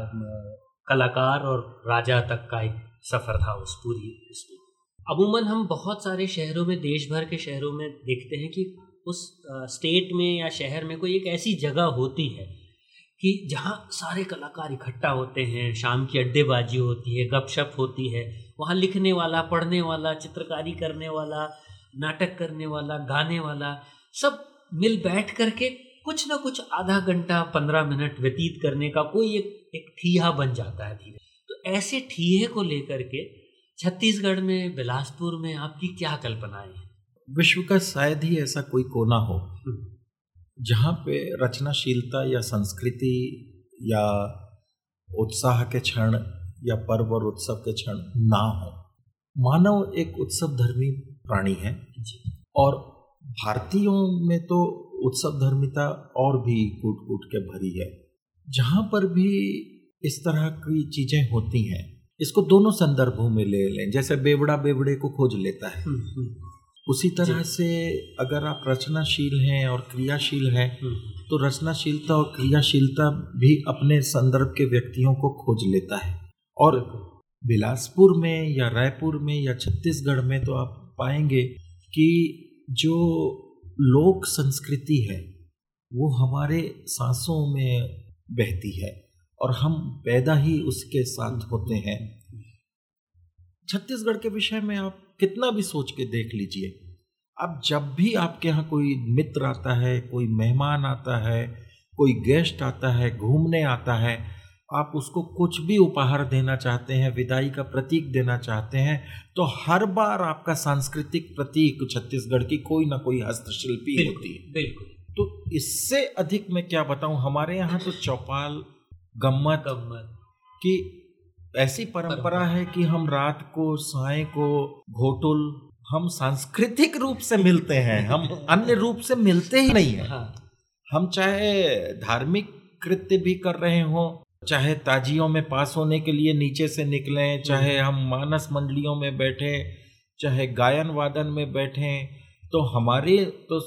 कलाकार और राजा तक का एक सफ़र था उस पूरी इसमें। अमूमन हम बहुत सारे शहरों में, देश भर के शहरों में देखते हैं कि उस स्टेट में या शहर में कोई एक ऐसी जगह होती है कि जहाँ सारे कलाकार इकट्ठा होते हैं, शाम की अड्डेबाजी होती है, गपशप होती है, वहाँ लिखने वाला, पढ़ने वाला, चित्रकारी करने वाला, नाटक करने वाला, गाने वाला, सब मिल बैठ करके कुछ ना कुछ आधा घंटा 15 मिनट व्यतीत करने का कोई एक ठिया बन जाता है धीरे। तो ऐसे ठिये को लेकर के छत्तीसगढ़ में, बिलासपुर में आपकी क्या कल्पनाएं हैं? विश्व का शायद ही ऐसा कोई कोना हो जहाँ पे रचनाशीलता या संस्कृति या उत्साह के क्षण या पर्व और उत्सव के क्षण ना हो। मानव एक उत्सव धर्मी प्राणी है और भारतीयों में तो उत्सव धर्मिता और भी कूट कूट के भरी है। जहाँ पर भी इस तरह की चीजें होती हैं, इसको दोनों संदर्भों में ले लें। जैसे बेवड़ा बेवड़े को खोज लेता है, उसी तरह से अगर आप रचनाशील हैं और क्रियाशील हैं तो रचनाशीलता और क्रियाशीलता भी अपने संदर्भ के व्यक्तियों को खोज लेता है। और बिलासपुर में या रायपुर में या छत्तीसगढ़ में तो आप पाएंगे कि जो लोक संस्कृति है वो हमारे सांसों में बहती है और हम पैदा ही उसके साथ होते हैं। छत्तीसगढ़ के विषय में आप कितना भी सोच के देख लीजिए, अब जब भी आपके यहाँ कोई मित्र आता है, कोई मेहमान आता है, कोई गेस्ट आता है, घूमने आता है, आप उसको कुछ भी उपहार देना चाहते हैं, विदाई का प्रतीक देना चाहते हैं, तो हर बार आपका सांस्कृतिक प्रतीक छत्तीसगढ़ की कोई ना कोई हस्तशिल्पी होती है। बिल्कुल। तो इससे अधिक मैं क्या बताऊं, हमारे यहाँ तो चौपाल, गम्मत की ऐसी परंपरा है कि हम रात को, साय को, घोटुल, हम सांस्कृतिक रूप से मिलते हैं, हम अन्य रूप से मिलते ही नहीं हैं। हम चाहे धार्मिक कृत्य भी कर रहे हों, चाहे ताजियों में पास होने के लिए नीचे से निकलें, चाहे हम मानस मंडलियों में बैठे, चाहे गायन वादन में बैठे, तो हमारे तो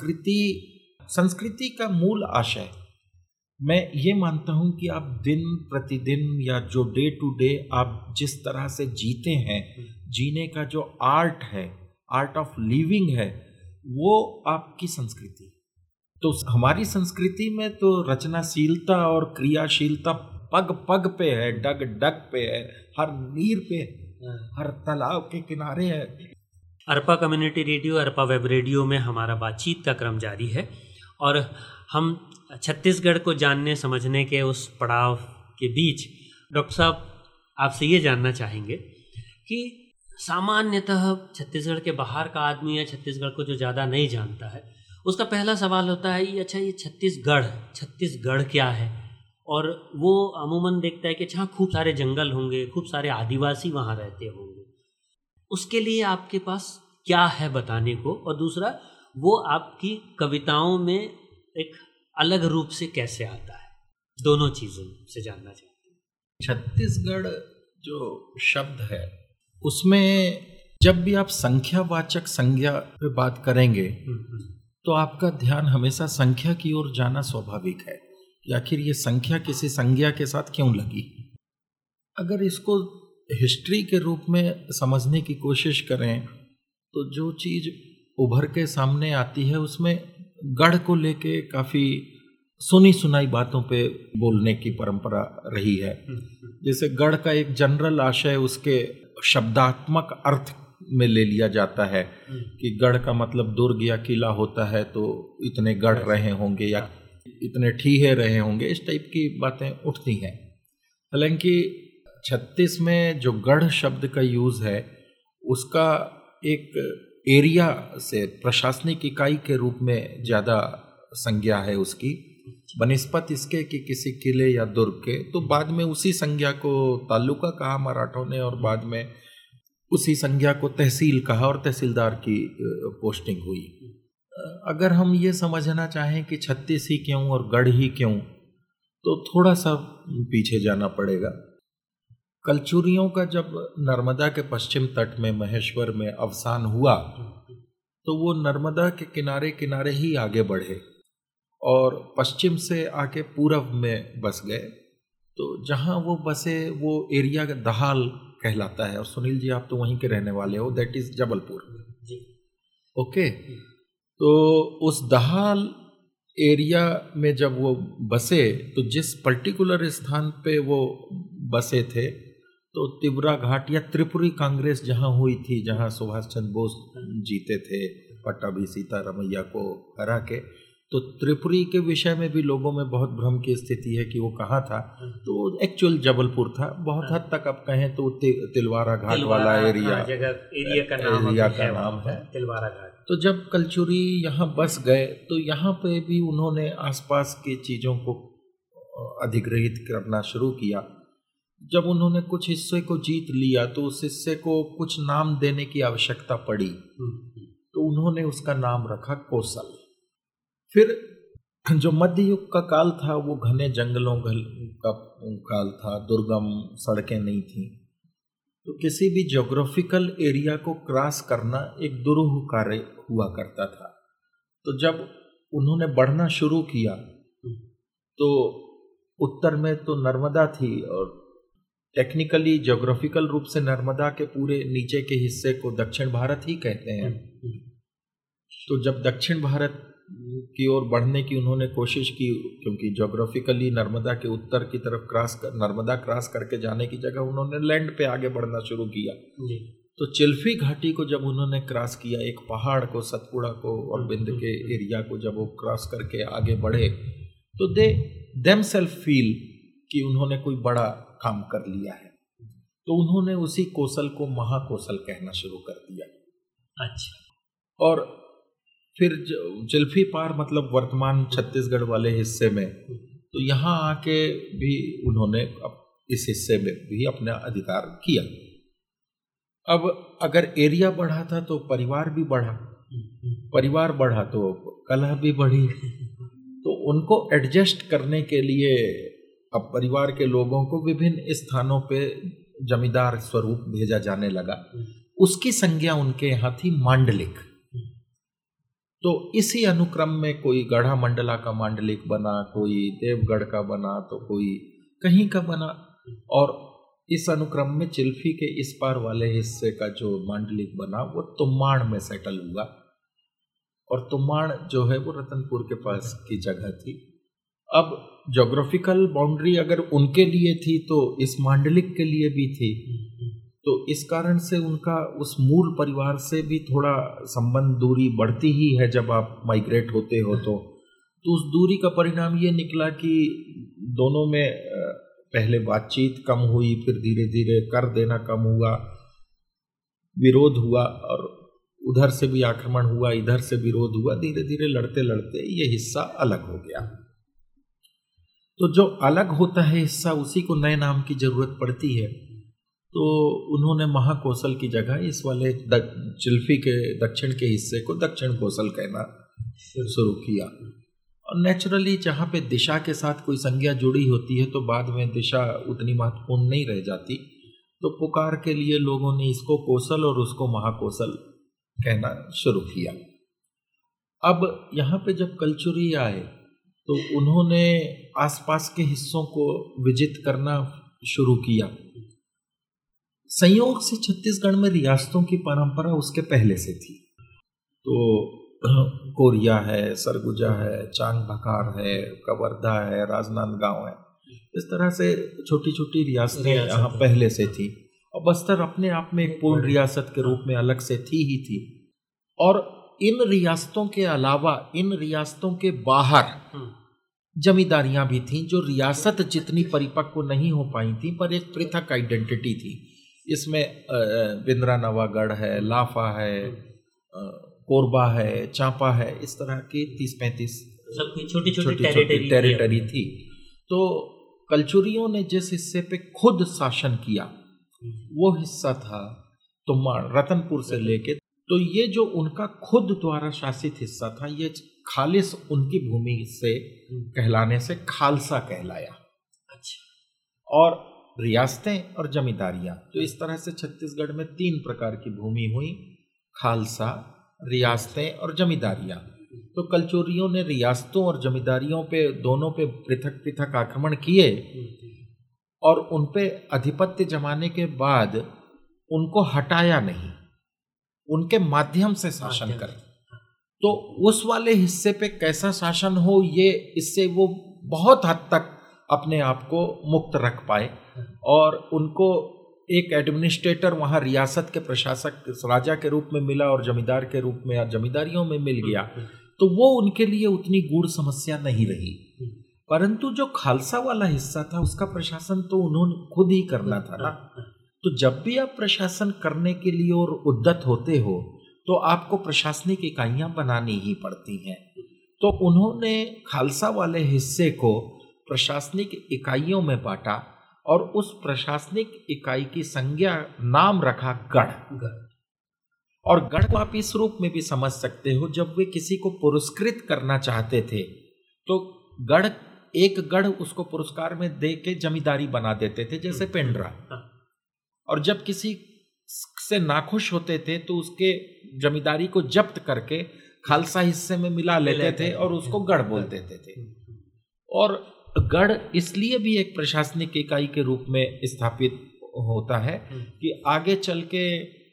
संस्कृति का मूल आशय, मैं ये मानता हूँ कि आप दिन प्रतिदिन या जो डे टू डे आप जिस तरह से जीते हैं, जीने का जो आर्ट है, आर्ट ऑफ लिविंग है, वो आपकी संस्कृति। तो हमारी संस्कृति में तो रचनाशीलता और क्रियाशीलता पग पग पे है, डग डग पे है, हर नीर पे, हर तालाब के किनारे है। Arpa community radio, Arpa web radio में हमारा बातचीत का क्रम जारी है और हम छत्तीसगढ़ को जानने समझने के उस पड़ाव के बीच डॉक्टर साहब आपसे ये जानना चाहेंगे कि सामान्यतः छत्तीसगढ़ के बाहर का आदमी या छत्तीसगढ़ को जो ज़्यादा नहीं जानता है, उसका पहला सवाल होता है अच्छा ये छत्तीसगढ़ क्या है। और वो अमूमन देखता है कि अच्छा खूब सारे जंगल होंगे, खूब सारे आदिवासी वहाँ रहते होंगे। उसके लिए आपके पास क्या है बताने को, और दूसरा वो आपकी कविताओं में एक अलग रूप से कैसे आता है, दोनों चीज़ों से जानना चाहते हैं। छत्तीसगढ़ जो शब्द है उसमें जब भी आप संख्यावाचक संज्ञा पे बात करेंगे तो आपका ध्यान हमेशा संख्या की ओर जाना स्वाभाविक है कि आखिर ये संख्या किसी संज्ञा के साथ क्यों लगी। अगर इसको हिस्ट्री के रूप में समझने की कोशिश करें तो जो चीज़ उभर के सामने आती है उसमें गढ़ को लेके काफ़ी सुनी सुनाई बातों पे बोलने की परंपरा रही है। जैसे गढ़ का एक जनरल आशय उसके शब्दात्मक अर्थ में ले लिया जाता है कि गढ़ का मतलब दुर्ग या किला होता है, तो इतने गढ़ रहे होंगे या इतने ठीहे रहे होंगे, इस टाइप की बातें उठती हैं। हालांकि 36 में जो गढ़ शब्द का यूज़ है उसका एक एरिया से प्रशासनिक इकाई के रूप में ज़्यादा संज्ञा है उसकी, बनिस्पत इसके कि किसी किले या दुर्ग के। तो बाद में उसी संज्ञा को तालुका कहा मराठों ने, और बाद में उसी संज्ञा को तहसील कहा और तहसीलदार की पोस्टिंग हुई। अगर हम ये समझना चाहें कि 36 ही क्यों और गढ़ ही क्यों, तो थोड़ा सा पीछे जाना पड़ेगा। कलचुरियों का जब नर्मदा के पश्चिम तट में महेश्वर में अवसान हुआ तो वो नर्मदा के किनारे किनारे ही आगे बढ़े और पश्चिम से आके पूरब में बस गए। तो जहाँ वो बसे वो एरिया दहाल कहलाता है। और सुनील जी आप तो वहीं के रहने वाले हो, that is Jabalpur ji. Okay, तो उस दहाल एरिया में जब वो बसे तो जिस पर्टिकुलर स्थान पे वो बसे थे तो तिवरा घाट या त्रिपुरी कांग्रेस जहाँ हुई थी, जहाँ सुभाष चंद्र बोस जीते थे पट्टाभी सीतारमैया को हरा के, तो त्रिपुरी के विषय में भी लोगों में बहुत भ्रम की स्थिति है कि वो कहाँ था। तो एक्चुअल जबलपुर था। बहुत हद तक आप कहें तो तिलवारा घाट वाला एरिया का नाम है तिलवारा घाट। तो जब कलचुरी यहाँ बस गए तो यहाँ पे भी उन्होंने आसपास की चीज़ों को अधिग्रहित करना शुरू किया। जब उन्होंने कुछ हिस्से को जीत लिया तो उस हिस्से को कुछ नाम देने की आवश्यकता पड़ी, तो उन्होंने उसका नाम रखा कोसल। फिर जो मध्य युग का काल था वो घने जंगलों का काल था, दुर्गम सड़कें नहीं थी, तो किसी भी ज्योग्राफिकल एरिया को क्रॉस करना एक दुरूह कार्य हुआ करता था। तो जब उन्होंने बढ़ना शुरू किया तो उत्तर में तो नर्मदा थी और टेक्निकली ज्योग्राफिकल रूप से नर्मदा के पूरे नीचे के हिस्से को दक्षिण भारत ही कहते हैं। तो जब दक्षिण भारत की ओर बढ़ने की उन्होंने कोशिश की, क्योंकि ज्योग्राफिकली नर्मदा के उत्तर की तरफ नर्मदा क्रॉस करके जाने की जगह उन्होंने लैंड पे आगे बढ़ना शुरू किया। तो चिल्फी घाटी को जब उन्होंने क्रॉस किया, एक पहाड़ को, सतपुड़ा को और बिंद के एरिया को जब वो क्रॉस करके आगे बढ़े तो दे देमसेल्फ फील कि उन्होंने कोई बड़ा काम कर लिया है। तो उन्होंने उसी कोसल को महाकोसल कहना शुरू कर दिया। अच्छा। और फिर चिल्फी पार मतलब वर्तमान छत्तीसगढ़ वाले हिस्से में, तो यहाँ आके भी उन्होंने इस हिस्से में भी अपना अधिकार किया। अब अगर एरिया बढ़ा था तो परिवार भी बढ़ा, परिवार बढ़ा तो कलह भी बढ़ी। तो उनको एडजस्ट करने के लिए अब परिवार के लोगों को विभिन्न स्थानों पे जमींदार स्वरूप भेजा जाने लगा। उसकी संज्ञा उनके यहाँ थी मांडलिक। तो इसी अनुक्रम में कोई गढ़ा मंडला का मांडलिक बना, कोई देवगढ़ का बना, तो कोई कहीं का बना, और इस अनुक्रम में चिल्फी के इस पार वाले हिस्से का जो मांडलिक बना वो तुम्बाड़ में सेटल हुआ, और तुम्बाड़ जो है वो रतनपुर के पास की जगह थी। अब ज्योग्राफिकल बाउंड्री अगर उनके लिए थी तो इस मांडलिक के लिए भी थी, तो इस कारण से उनका उस मूल परिवार से भी थोड़ा संबंध, दूरी बढ़ती ही है जब आप माइग्रेट होते हो। तो उस दूरी का परिणाम ये निकला कि दोनों में पहले बातचीत कम हुई, फिर धीरे धीरे कर देना कम हुआ, विरोध हुआ, और उधर से भी आक्रमण हुआ, इधर से विरोध हुआ, धीरे धीरे लड़ते लड़ते ये हिस्सा अलग हो गया। तो जो अलग होता है हिस्सा, उसी को नए नाम की जरूरत पड़ती है। तो उन्होंने महाकोसल की जगह इस वाले चिल्फी के दक्षिण के हिस्से को दक्षिण कोसल कहना शुरू किया। और नेचुरली जहाँ पे दिशा के साथ कोई संज्ञा जुड़ी होती है तो बाद में दिशा उतनी महत्वपूर्ण नहीं रह जाती, तो पुकार के लिए लोगों ने इसको कोसल और उसको महाकोसल कहना शुरू किया। अब यहाँ पे जब कलचुरी आए तो उन्होंने आसपास के हिस्सों को विजित करना शुरू किया। संयोग से छत्तीसगढ़ में रियासतों की परंपरा उसके पहले से थी। तो कोरिया है, सरगुजा है, चांग भकार है, कवर्धा है, राजनांदगांव है, इस तरह से छोटी छोटी रियासतें यहाँ पहले से थी। और बस्तर अपने आप में एक पूर्ण रियासत के रूप में अलग से थी ही थी। और इन रियासतों के अलावा इन रियासतों के बाहर जमींदारियां भी थीं जो रियासत जितनी परिपक्व नहीं हो पाई थी, पर एक पृथक आइडेंटिटी थी। इसमें बिंद्रा नवागढ़ है, लाफा है, कोरबा है, चांपा है, इस तरह की 30-35 छोटी छोटी टेरिटरी थी। तो कलचुरियों ने जिस हिस्से पे खुद शासन किया वो हिस्सा था तुम्बाड़, रतनपुर से लेके। तो ये जो उनका खुद द्वारा शासित हिस्सा था, ये खालिस उनकी भूमि से कहलाने से खालसा कहलाया। अच्छा। और रियासतें और जमींदारियां, तो इस तरह से छत्तीसगढ़ में 3 प्रकार की भूमि हुई, खालसा, रियासतें और जमींदारियां। तो कलचुरियों ने रियासतों और जमींदारियों पे, दोनों पे पृथक पृथक आक्रमण किए और उन पे आधिपत्य जमाने के बाद उनको हटाया नहीं, उनके माध्यम से शासन कर। तो उस वाले हिस्से पे कैसा शासन हो, ये इससे वो बहुत हद तक अपने आप को मुक्त रख पाए। और उनको एक एडमिनिस्ट्रेटर वहाँ रियासत के प्रशासक राजा के रूप में मिला और जमींदार के रूप में या जमींदारियों में मिल गया, तो वो उनके लिए उतनी गूढ़ समस्या नहीं रही। परंतु जो खालसा वाला हिस्सा था उसका प्रशासन तो उन्होंने खुद ही करना था ना। तो जब भी आप प्रशासन करने के लिए और उद्यत होते हो तो आपको प्रशासनिक इकाइयां बनानी ही पड़ती हैं। तो उन्होंने खालसा वाले हिस्से को प्रशासनिक इकाइयों में बांटा और उस प्रशासनिक इकाई की संज्ञा नाम रखा गढ़। और गढ़ को आप इस रूप में भी समझ सकते हो, जब वे किसी को पुरस्कृत करना चाहते थे तो गढ़, एक गढ़ उसको पुरस्कार में दे के जमींदारी बना देते थे, जैसे पेंड्रा। और जब किसी से नाखुश होते थे तो उसके जमींदारी को जब्त करके खालसा हिस्से में मिला लेते थे और उसको गढ़ बोल देते थे। और गढ़ इसलिए भी एक प्रशासनिक इकाई के रूप में स्थापित होता है कि आगे चल के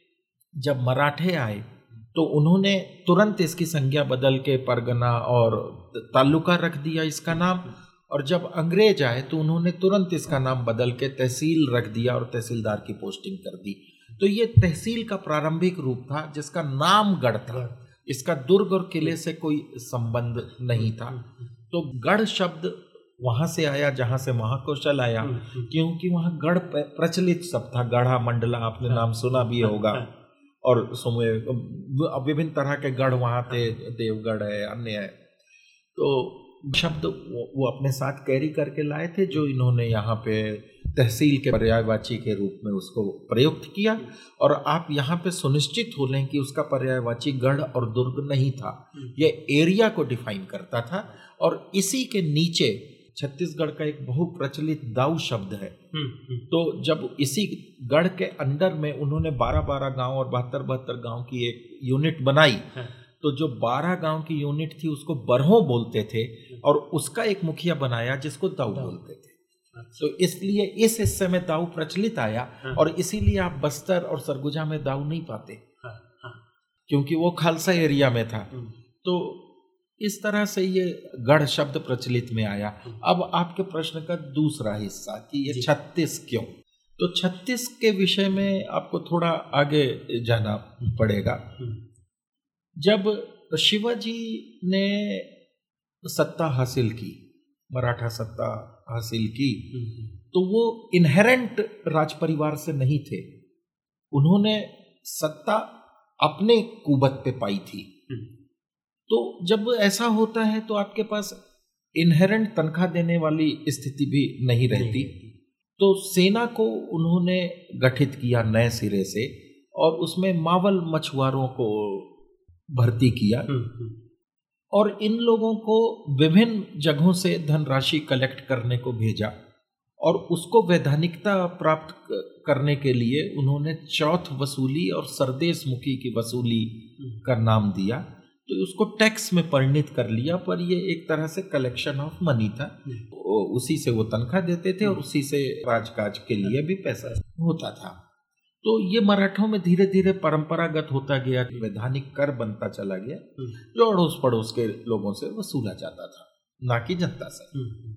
जब मराठे आए तो उन्होंने तुरंत इसकी संज्ञा बदल के परगना और तालुका रख दिया इसका नाम। और जब अंग्रेज आए तो उन्होंने तुरंत इसका नाम बदल के तहसील रख दिया और तहसीलदार की पोस्टिंग कर दी। तो ये तहसील का प्रारंभिक रूप था जिसका नाम गढ़ था। इसका दुर्ग और किले से कोई संबंध नहीं था। तो गढ़ शब्द वहां से आया जहां से महाकौशल आया, क्योंकि वहां गढ़ प्रचलित शब्द था। गढ़ा मंडला आपने नाम सुना भी होगा, और विभिन्न तरह के गढ़ वहां थे, देवगढ़ है, अन्य है। तो शब्द वो अपने साथ कैरी करके लाए थे, जो इन्होंने यहाँ पे तहसील के पर्यायवाची के रूप में उसको प्रयुक्त किया। और आप यहाँ पे सुनिश्चित हो लें कि उसका पर्यायवाची गढ़ और दुर्ग नहीं था, ये एरिया को डिफाइन करता था। और इसी के नीचे छत्तीसगढ़ का एक बहुप्रचलित दाऊ शब्द है। तो जब इसी गढ़ के अंडर में उन्होंने 12-12 गांव और 72-72 गांव की एक यूनिट बनाई, तो जो 12 गांव की यूनिट थी उसको बरहों बोलते थे और उसका एक मुखिया बनाया जिसको दाऊ बोलते थे। तो इसलिए इस हिस्से में दाऊ प्रचलित आया, और इसीलिए आप बस्तर और सरगुजा में दाऊ नहीं पाते, क्योंकि वो खालसा एरिया में था। तो इस तरह से ये गढ़ शब्द प्रचलित में आया। अब आपके प्रश्न का दूसरा हिस्सा कि ये 36 क्यों, तो 36 के विषय में आपको थोड़ा आगे जाना पड़ेगा। जब शिवाजी ने सत्ता हासिल की, मराठा सत्ता हासिल की, तो वो इनहेरेंट राज परिवार से नहीं थे, उन्होंने सत्ता अपने कुबत पे पाई थी। तो जब ऐसा होता है तो आपके पास इनहेरेंट तनख्वाह देने वाली स्थिति भी नहीं रहती। तो सेना को उन्होंने गठित किया नए सिरे से, और उसमें मावल मछुआरों को भर्ती किया, और इन लोगों को विभिन्न जगहों से धनराशि कलेक्ट करने को भेजा, और उसको वैधानिकता प्राप्त करने के लिए उन्होंने चौथ वसूली और सरदेश मुखी की वसूली का नाम दिया। तो उसको टैक्स में परिणित कर लिया, पर ये एक तरह से कलेक्शन ऑफ मनी था। उसी से वो तनख्वाह देते थे और उसी से राजकाज के लिए भी पैसा होता था। तो ये मराठों में धीरे धीरे परंपरागत होता गया, वैधानिक कर बनता चला गया, जो अड़ोस पड़ोस के लोगों से वसूला जाता था, ना कि जनता से।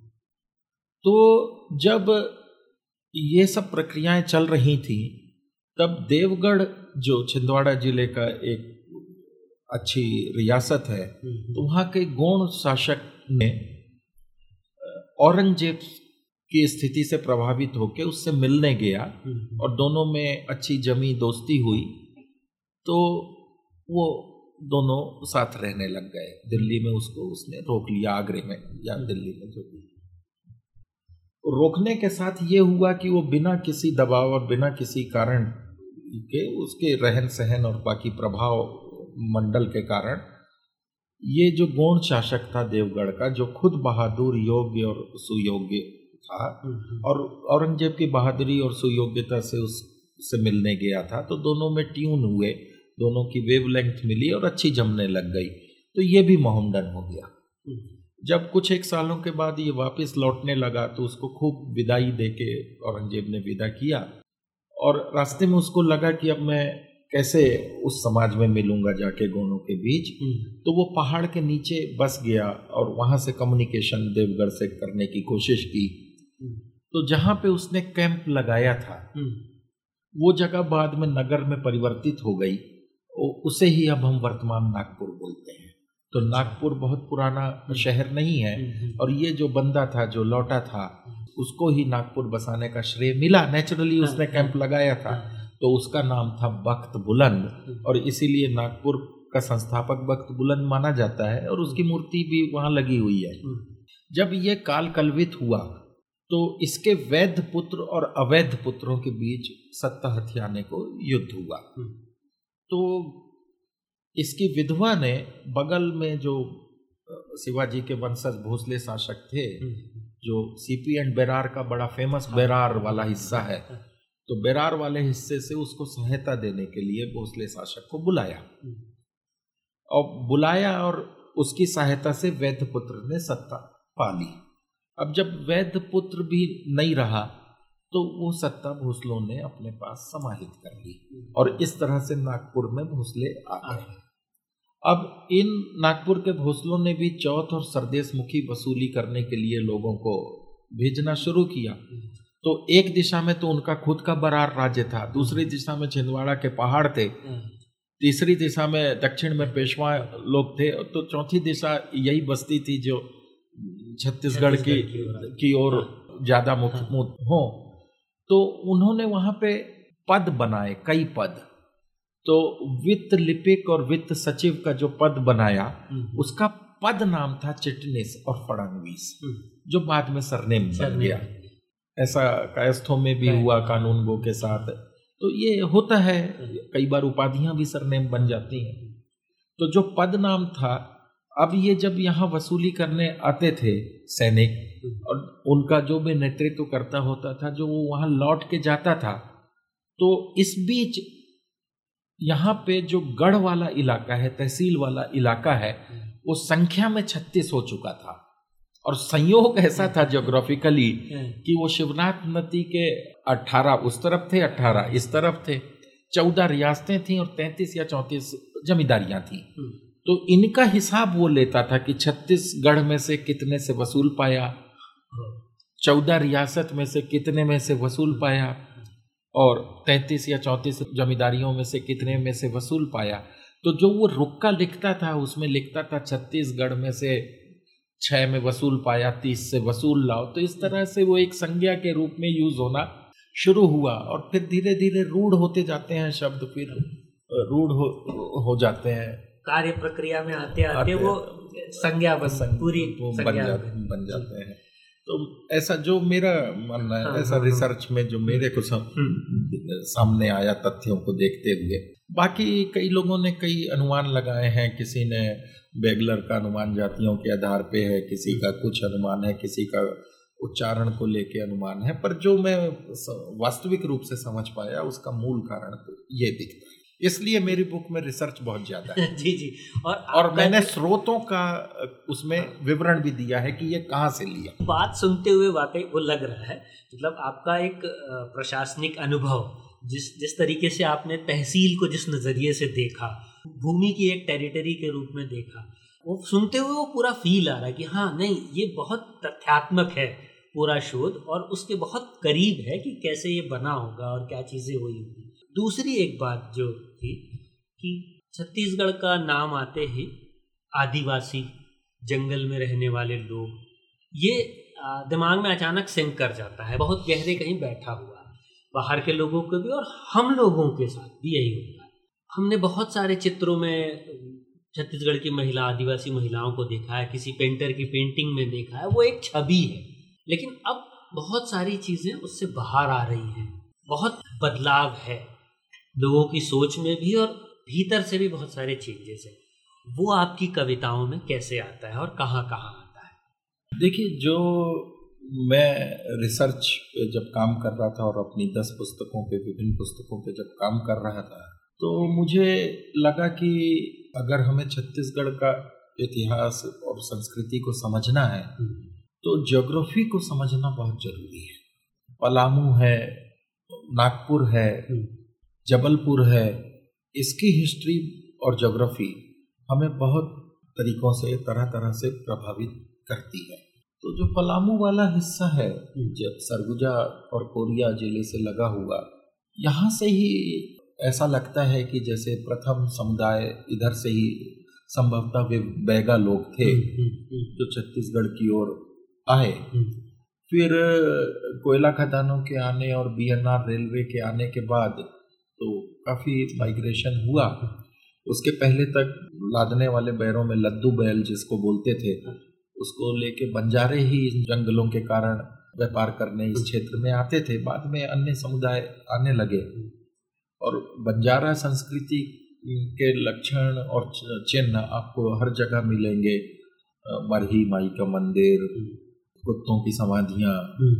तो जब ये सब प्रक्रियाएं चल रही थी, तब देवगढ़ जो छिंदवाड़ा जिले का एक अच्छी रियासत है, तो वहाँ के गोंड शासक ने औरंगजेब की स्थिति से प्रभावित होकर उससे मिलने गया, और दोनों में अच्छी जमी दोस्ती हुई। तो वो दोनों साथ रहने लग गए। दिल्ली में उसको उसने रोक लिया, आगरे में या दिल्ली में, जो भी। रोकने के साथ ये हुआ कि वो बिना किसी दबाव और बिना किसी कारण के, उसके रहन सहन और बाकी प्रभाव मंडल के कारण, ये जो गोंड शासक था देवगढ़ का, जो खुद बहादुर, योग्य और सुयोग्य था, और औरंगजेब की बहादुरी और सुयोग्यता से उससे मिलने गया था, तो दोनों में ट्यून हुए, दोनों की वेवलेंथ मिली और अच्छी जमने लग गई। तो ये भी मोहम्मडन हो गया। जब कुछ एक सालों के बाद ये वापस लौटने लगा, तो उसको खूब विदाई देके औरंगजेब ने विदा किया, और रास्ते में उसको लगा कि अब मैं कैसे उस समाज में मिलूंगा जाके गोंडों के बीच। तो वो पहाड़ के नीचे बस गया और वहां से कम्युनिकेशन देवगढ़ से करने की कोशिश की। तो जहां पे उसने कैंप लगाया था, वो जगह बाद में नगर में परिवर्तित हो गई, उसे ही अब हम वर्तमान नागपुर बोलते हैं। तो नागपुर बहुत पुराना शहर नहीं है, और ये जो बंदा था जो लौटा था, उसको ही नागपुर बसाने का श्रेय मिला। नेचुरली उसने कैंप लगाया था, तो उसका नाम था बख्त बुलंद, और इसीलिए नागपुर का संस्थापक बख्त बुलंद माना जाता है, और उसकी मूर्ति भी वहां लगी हुई है। जब ये काल कलवित हुआ, तो इसके वैध पुत्र और अवैध पुत्रों के बीच सत्ता हथियाने को युद्ध हुआ। तो इसकी विधवा ने बगल में जो शिवाजी के वंशज भोसले शासक थे, जो सीपी एंड बेरार का बड़ा फेमस बेरार वाला हिस्सा है, तो बेरार वाले हिस्से से उसको सहायता देने के लिए भोसले शासक को बुलाया, और उसकी सहायता से वैध पुत्र ने सत्ता पाली। अब जब वैध पुत्र भी नहीं रहा, तो वो सत्ता भोसलों ने अपने पास समाहित कर ली, और इस तरह से नागपुर में भोसले आ गए। अब इन नागपुर के भोसलों ने भी चौथ और सरदेश मुखी वसूली करने के लिए लोगों को भेजना शुरू किया। तो एक दिशा में तो उनका खुद का बरार राज्य था, दूसरी दिशा में छिंदवाड़ा के पहाड़ थे, तीसरी दिशा में दक्षिण में पेशवा लोग थे, तो चौथी दिशा यही बस्ती थी जो छत्तीसगढ़ की ओर ज्यादा मुख हो। तो उन्होंने वहां पे पद बनाए, कई पद। तो वित्त लिपिक और वित्त सचिव का जो पद बनाया, उसका पद नाम था चिटनिस और फडणवीस, जो बाद में सरनेम बन गया। ऐसा कायस्थों में भी हुआ कानून गो के साथ। तो ये होता है, कई बार उपाधियां भी सरनेम बन जाती हैं। तो जो पद नाम था, अब ये जब यहाँ वसूली करने आते थे सैनिक, और उनका जो भी नेतृत्व करता होता था, जो वो वहां लौट के जाता था, तो इस बीच यहाँ पे जो गढ़ वाला इलाका है, तहसील वाला इलाका है, वो संख्या में 36 हो चुका था। और संयोग ऐसा था ज्योग्राफिकली कि वो शिवनाथ नदी के 18 उस तरफ थे, 18 इस तरफ थे, 14 रियासतें थीं और 33 या 34 जमींदारियां थीं। तो इनका हिसाब वो लेता था कि छत्तीसगढ़ में से कितने से वसूल पाया, 14 रियासत में से कितने में से वसूल पाया, और 33 या 34 जमींदारियों में से कितने में से वसूल पाया। तो जो वो रुक्का लिखता था उसमें लिखता था छत्तीसगढ़ में से 6 में वसूल पाया, 30 से वसूल लाओ। तो इस तरह से वो एक संज्ञा के रूप में यूज होना शुरू हुआ और फिर धीरे धीरे रूढ़ होते जाते हैं शब्द, फिर रूढ़ हो जाते हैं, कार्य प्रक्रिया में आते आते वो संज्ञा पूरी बन जाते हैं। तो ऐसा जो मेरा मानना है, ऐसा रिसर्च में जो मेरे को सामने आया तथ्यों को देखते हुए। बाकी कई लोगों ने कई अनुमान लगाए हैं, किसी ने बेगलर का अनुमान जातियों के आधार पे है, किसी का कुछ अनुमान है, किसी का उच्चारण को लेके अनुमान है, पर जो मैं वास्तविक रूप से समझ पाया उसका मूल कारण तो ये दिखता है। इसलिए मेरी बुक में रिसर्च बहुत ज्यादा है। जी जी। और मैंने स्रोतों का उसमें विवरण भी दिया है कि ये कहाँ से लिया। बात सुनते हुए वाकई वो लग रहा है, मतलब आपका एक प्रशासनिक अनुभव, जिस तरीके से आपने तहसील को जिस नज़रिए से देखा, भूमि की एक टेरिटरी के रूप में देखा, वो सुनते हुए वो पूरा फील आ रहा है कि हाँ नहीं, ये बहुत तथ्यात्मक है पूरा शोध, और उसके बहुत करीब है कि कैसे ये बना होगा और क्या चीज़ें हुई होगी। दूसरी एक बात जो थी कि छत्तीसगढ़ का नाम आते ही आदिवासी, जंगल में रहने वाले लोग, ये दिमाग में अचानक सिंक कर जाता है, बहुत गहरे कहीं बैठा हुआ है। बाहर के लोगों को भी और हम लोगों के साथ भी यही होता है। हमने बहुत सारे चित्रों में छत्तीसगढ़ की महिला, आदिवासी महिलाओं को देखा है, किसी पेंटर की पेंटिंग में देखा है, वो एक छवि है। लेकिन अब बहुत सारी चीज़ें उससे बाहर आ रही हैं, बहुत बदलाव है लोगों की सोच में भी और भीतर से भी बहुत सारे चेंजेस है। वो आपकी कविताओं में कैसे आता है और कहाँ कहाँ आता है? देखिए, जो मैं रिसर्च पे जब काम कर रहा था और अपनी 10 पुस्तकों पे, विभिन्न पुस्तकों पे जब काम कर रहा था, तो मुझे लगा कि अगर हमें छत्तीसगढ़ का इतिहास और संस्कृति को समझना है तो ज्योग्राफी को समझना बहुत जरूरी है। पलामू है, नागपुर है, जबलपुर है, इसकी हिस्ट्री और ज्योग्राफी हमें बहुत तरीकों से, तरह तरह से प्रभावित करती है। तो जो पलामू वाला हिस्सा है, जब सरगुजा और कोरिया जिले से लगा हुआ, यहाँ से ही ऐसा लगता है कि जैसे प्रथम समुदाय इधर से ही संभवतः बैगा लोग थे जो छत्तीसगढ़ की ओर आए। फिर कोयला खदानों के आने और बीएनआर रेलवे के आने के बाद तो काफ़ी माइग्रेशन हुआ। उसके पहले तक लादने वाले बैरों में लद्दू बैल जिसको बोलते थे, उसको लेके बंजारे ही जंगलों के कारण व्यापार करने इस क्षेत्र में आते थे। बाद में अन्य समुदाय आने लगे और बंजारा संस्कृति के लक्षण और चिन्ह आपको हर जगह मिलेंगे। मरही माई का मंदिर, कुत्तों की समाधियाँ,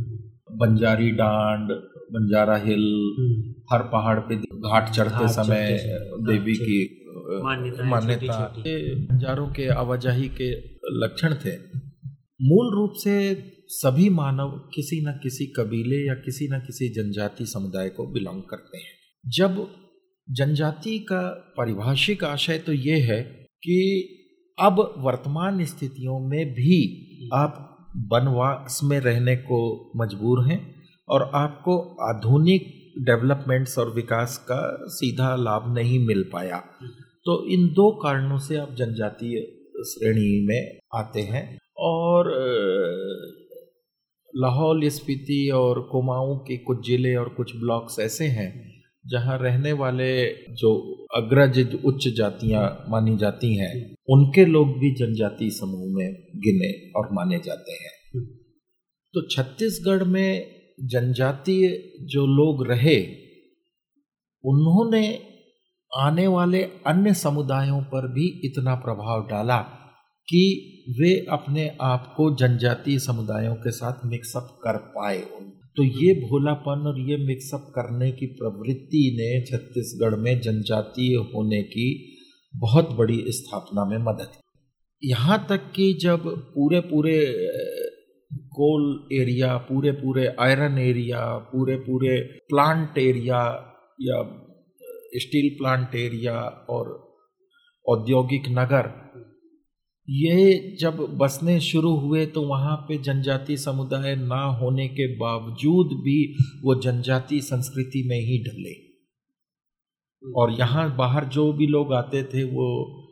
बंजारी डांड, बंजारा हिल, हर पहाड़ पे घाट चढ़ते समय देवी की मान्यता, ये बंजारों के आवाजाही के लक्षण थे। मूल रूप से सभी मानव किसी न किसी कबीले या किसी न किसी जनजाति समुदाय को बिलोंग करते हैं। जब जनजाति का पारिभाषिक आशय तो ये है कि अब वर्तमान स्थितियों में भी आप वनवास में रहने को मजबूर हैं और आपको आधुनिक डेवलपमेंट्स और विकास का सीधा लाभ नहीं मिल पाया। तो इन दो कारणों से आप जनजातीय श्रेणी में आते हैं। और लाहौल, स्पीति और कुमाऊं के कुछ जिले और कुछ ब्लॉक्स ऐसे हैं जहां रहने वाले जो अग्रज उच्च जातियां मानी जाती हैं, उनके लोग भी जनजाति समूह में गिने और माने जाते हैं। तो छत्तीसगढ़ में जनजातीय जो लोग रहे, उन्होंने आने वाले अन्य समुदायों पर भी इतना प्रभाव डाला कि वे अपने आप को जनजातीय समुदायों के साथ मिक्सअप कर पाए। तो ये भोलापन और ये मिक्सअप करने की प्रवृत्ति ने छत्तीसगढ़ में जनजातीय होने की बहुत बड़ी स्थापना में मदद की। यहाँ तक कि जब पूरे पूरे कोल एरिया, पूरे पूरे आयरन एरिया, पूरे पूरे प्लांट एरिया या स्टील प्लांट एरिया और औद्योगिक नगर, ये जब बसने शुरू हुए तो वहाँ पे जनजाति समुदाय ना होने के बावजूद भी वो जनजाति संस्कृति में ही ढले। और यहाँ बाहर जो भी लोग आते थे वो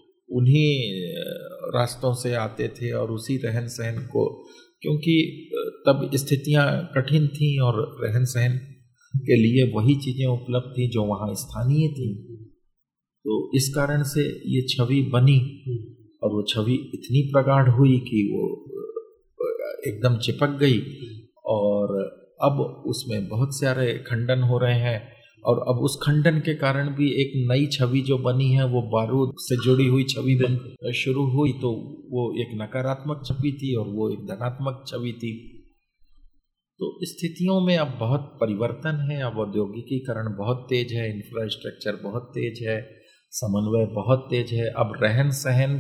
उन्हीं रास्तों से आते थे और उसी रहन सहन को, क्योंकि तब स्थितियाँ कठिन थीं और रहन सहन के लिए वही चीज़ें उपलब्ध थी जो वहाँ स्थानीय थी। तो इस कारण से ये छवि बनी और वो छवि इतनी प्रगाढ़ हुई कि वो एकदम चिपक गई। और अब उसमें बहुत सारे खंडन हो रहे हैं और अब उस खंडन के कारण भी एक नई छवि जो बनी है वो बारूद से जुड़ी हुई छवि बन शुरू हुई। तो वो एक नकारात्मक छवि थी और वो एक धनात्मक छवि थी। तो स्थितियों में अब बहुत परिवर्तन है। अब औद्योगिकीकरण बहुत तेज है, इंफ्रास्ट्रक्चर बहुत तेज है, समन्वय बहुत तेज है। अब रहन सहन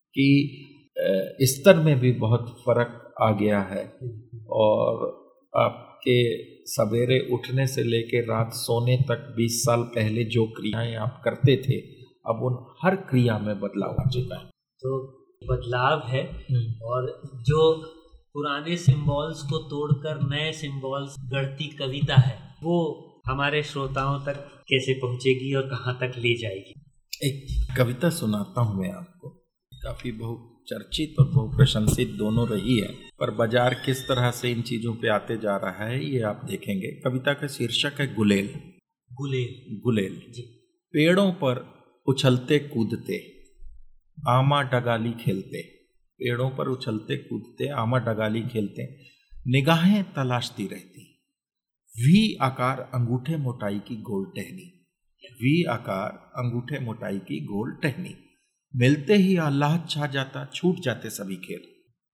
की स्तर में भी बहुत फर्क आ गया है। और आपके सवेरे उठने से लेके रात सोने तक 20 साल पहले जो क्रियाएं आप करते थे, अब उन हर क्रिया में बदलाव आ चुका है। तो बदलाव है और जो पुराने सिंबल्स को तोड़कर नए सिंबल्स गढ़ती कविता है वो हमारे श्रोताओं तक कैसे पहुंचेगी और कहां तक ले जाएगी? एक कविता सुनाता हूं मैं आपको, काफी बहुचर्चित और बहुप्रशंसित दोनों रही है, पर बाजार किस तरह से इन चीजों पे आते जा रहा है ये आप देखेंगे। कविता का शीर्षक है गुलेल। गुलेल। गुलेल जी। पेड़ों पर उछलते कूदते आमा डगाली खेलते, पेड़ों पर उछलते कूदते आमा डगाली खेलते, निगाहें तलाशती रहती, वी आकार अंगूठे मोटाई की गोल टहनी, वी आकार अंगूठे मोटाई की गोल टहनी, मिलते ही आह्लाद छा जाता, छूट जाते सभी खेल।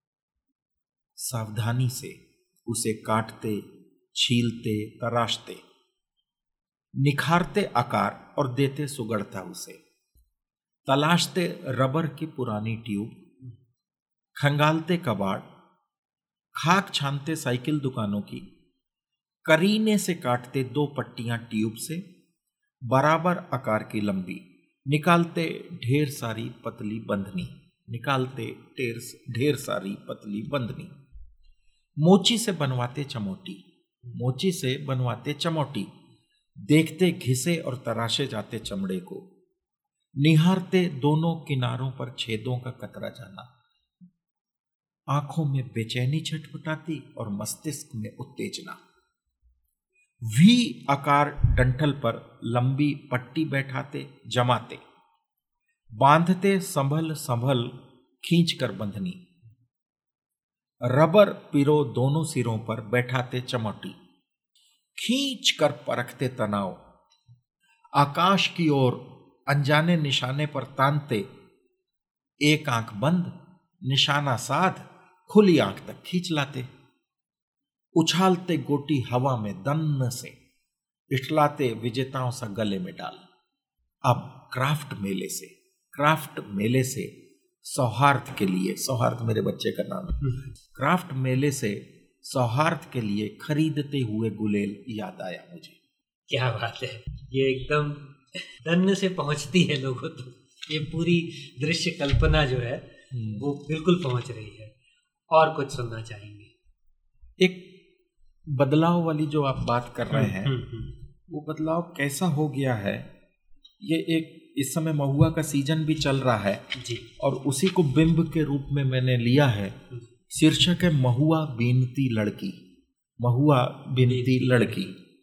सावधानी से उसे काटते, छीलते, तराशते, निखारते आकार और देते सुगढ़ता उसे, तलाशते रबर की पुरानी ट्यूब, खंगालते कबाड़, खाक छानते साइकिल दुकानों की, करीने से काटते 2 पट्टियां ट्यूब से, बराबर आकार की लंबी, निकालते ढेर सारी पतली बंधनी, निकालते ढेर सारी पतली बंधनी, मोची से बनवाते चमोटी, मोची से बनवाते चमोटी, देखते घिसे और तराशे जाते चमड़े को, निहारते दोनों किनारों पर छेदों का कतरा जाना, आंखों में बेचैनी छटपटाती और मस्तिष्क में उत्तेजना, वी आकार डंठल पर लंबी पट्टी बैठाते, जमाते, बांधते संभल संभल खींचकर बंधनी, रबर पिरो दोनों सिरों पर बैठाते चमोटी, खींच कर परखते तनाव, आकाश की ओर अनजाने निशाने पर तानते, एक आंख बंद निशाना साध खुली आंख तक खींच लाते, उछालते गोटी हवा में दन्न से, इठलाते विजेताओं सा गले में डाल। अब क्राफ्ट मेले से सौहार्द के लिए, सौहार्द मेरे बच्चे का नाम है, क्राफ्ट मेले से सौहार्द के लिए खरीदते हुए गुलेल याद आया मुझे। क्या बात है, ये एकदम दन्न से पहुंचती है लोगों तक। ये पूरी दृश्य कल्पना जो है वो बिल्कुल पहुंच रही है। और कुछ सुनना चाहेंगे? एक बदलाव वाली जो आप बात कर रहे हैं वो बदलाव कैसा हो गया है, ये एक इस समय महुआ का सीजन भी चल रहा है जी, और उसी को बिंब के रूप में मैंने लिया है। शीर्षक है महुआ बीनती लड़की, महुआ बीनती लड़की।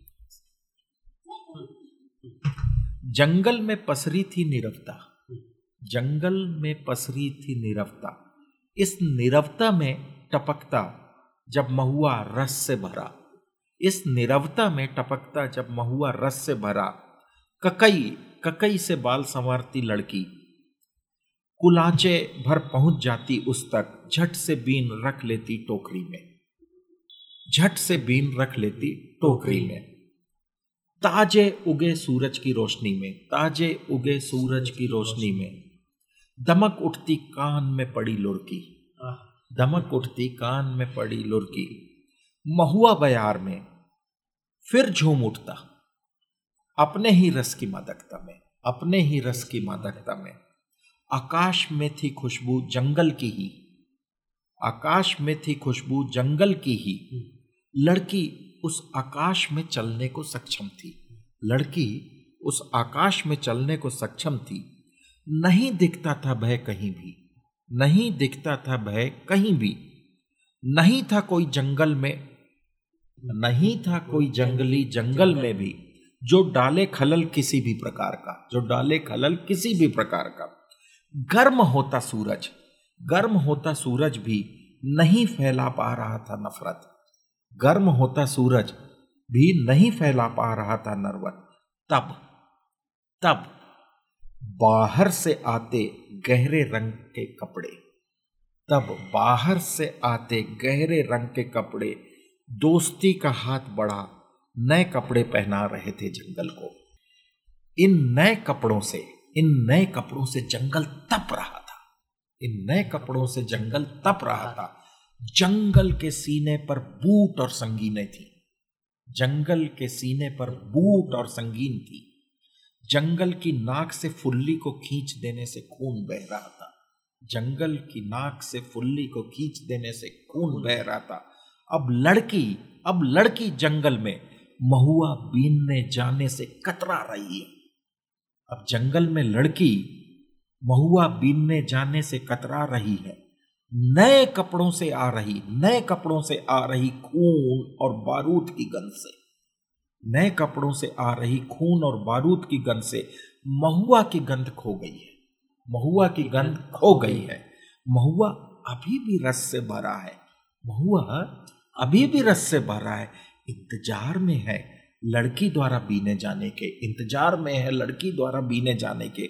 जंगल में पसरी थी नीरवता, जंगल में पसरी थी नीरवता, इस नीरवता में टपकता जब महुआ रस से भरा, इस नीरवता में टपकता जब महुआ रस से भरा, ककई से बाल संवारती लड़की, कुलाचे भर पहुंच जाती उस तक, झट से बीन रख लेती टोकरी में, झट से बीन रख लेती टोकरी में, ताजे उगे सूरज की रोशनी में, ताजे उगे सूरज की रोशनी में, दमक उठती कान में पड़ी लुढ़की, दमक उठती कान में पड़ी लुढ़की, महुआ बयार में फिर झूम उठता अपने ही रस की मादकता में, अपने ही रस की मादकता में। आकाश में थी खुशबू जंगल की ही, आकाश में थी खुशबू जंगल की ही, लड़की उस आकाश में चलने को सक्षम थी, लड़की उस आकाश में चलने को सक्षम थी। नहीं दिखता था भय कहीं भी, नहीं दिखता था भय कहीं भी, नहीं था कोई जंगल में, नहीं था कोई जंगली जंगल में भी जो डाले खलल किसी भी प्रकार का, जो डाले खलल किसी भी प्रकार का। गर्म होता सूरज, गर्म होता सूरज भी नहीं फैला पा रहा था नफरत, गर्म होता सूरज भी नहीं फैला पा रहा था नफरत। तब तब बाहर से आते गहरे रंग के कपड़े, तब बाहर से आते गहरे रंग के कपड़े दोस्ती का हाथ बढ़ा नए कपड़े पहना रहे थे जंगल को। इन नए कपड़ों से, इन नए कपड़ों से जंगल तप रहा था, इन नए कपड़ों से जंगल तप रहा था। जंगल के सीने पर बूट और संगीनें थी, जंगल के सीने पर बूट और संगीन थी। जंगल की नाक से फुल्ली को खींच देने से खून बह रहा था, जंगल की नाक से फुल्ली को खींच देने से खून बह रहा था। अब लड़की जंगल में महुआ बीनने जाने से कतरा रही है, अब जंगल में लड़की महुआ बीनने जाने से कतरा रही है। नए कपड़ों से आ रही, नए कपड़ों से आ रही खून और बारूद की गंध से, नए कपड़ों से आ रही खून और बारूद की गंध से महुआ की गंध खो गई है, महुआ की गंध खो गई है। महुआ अभी भी रस से भरा है, महुआ अभी भी रस से भरा है। इंतजार में है लड़की द्वारा बीने जाने के, इंतजार में है लड़की द्वारा बीने जाने के।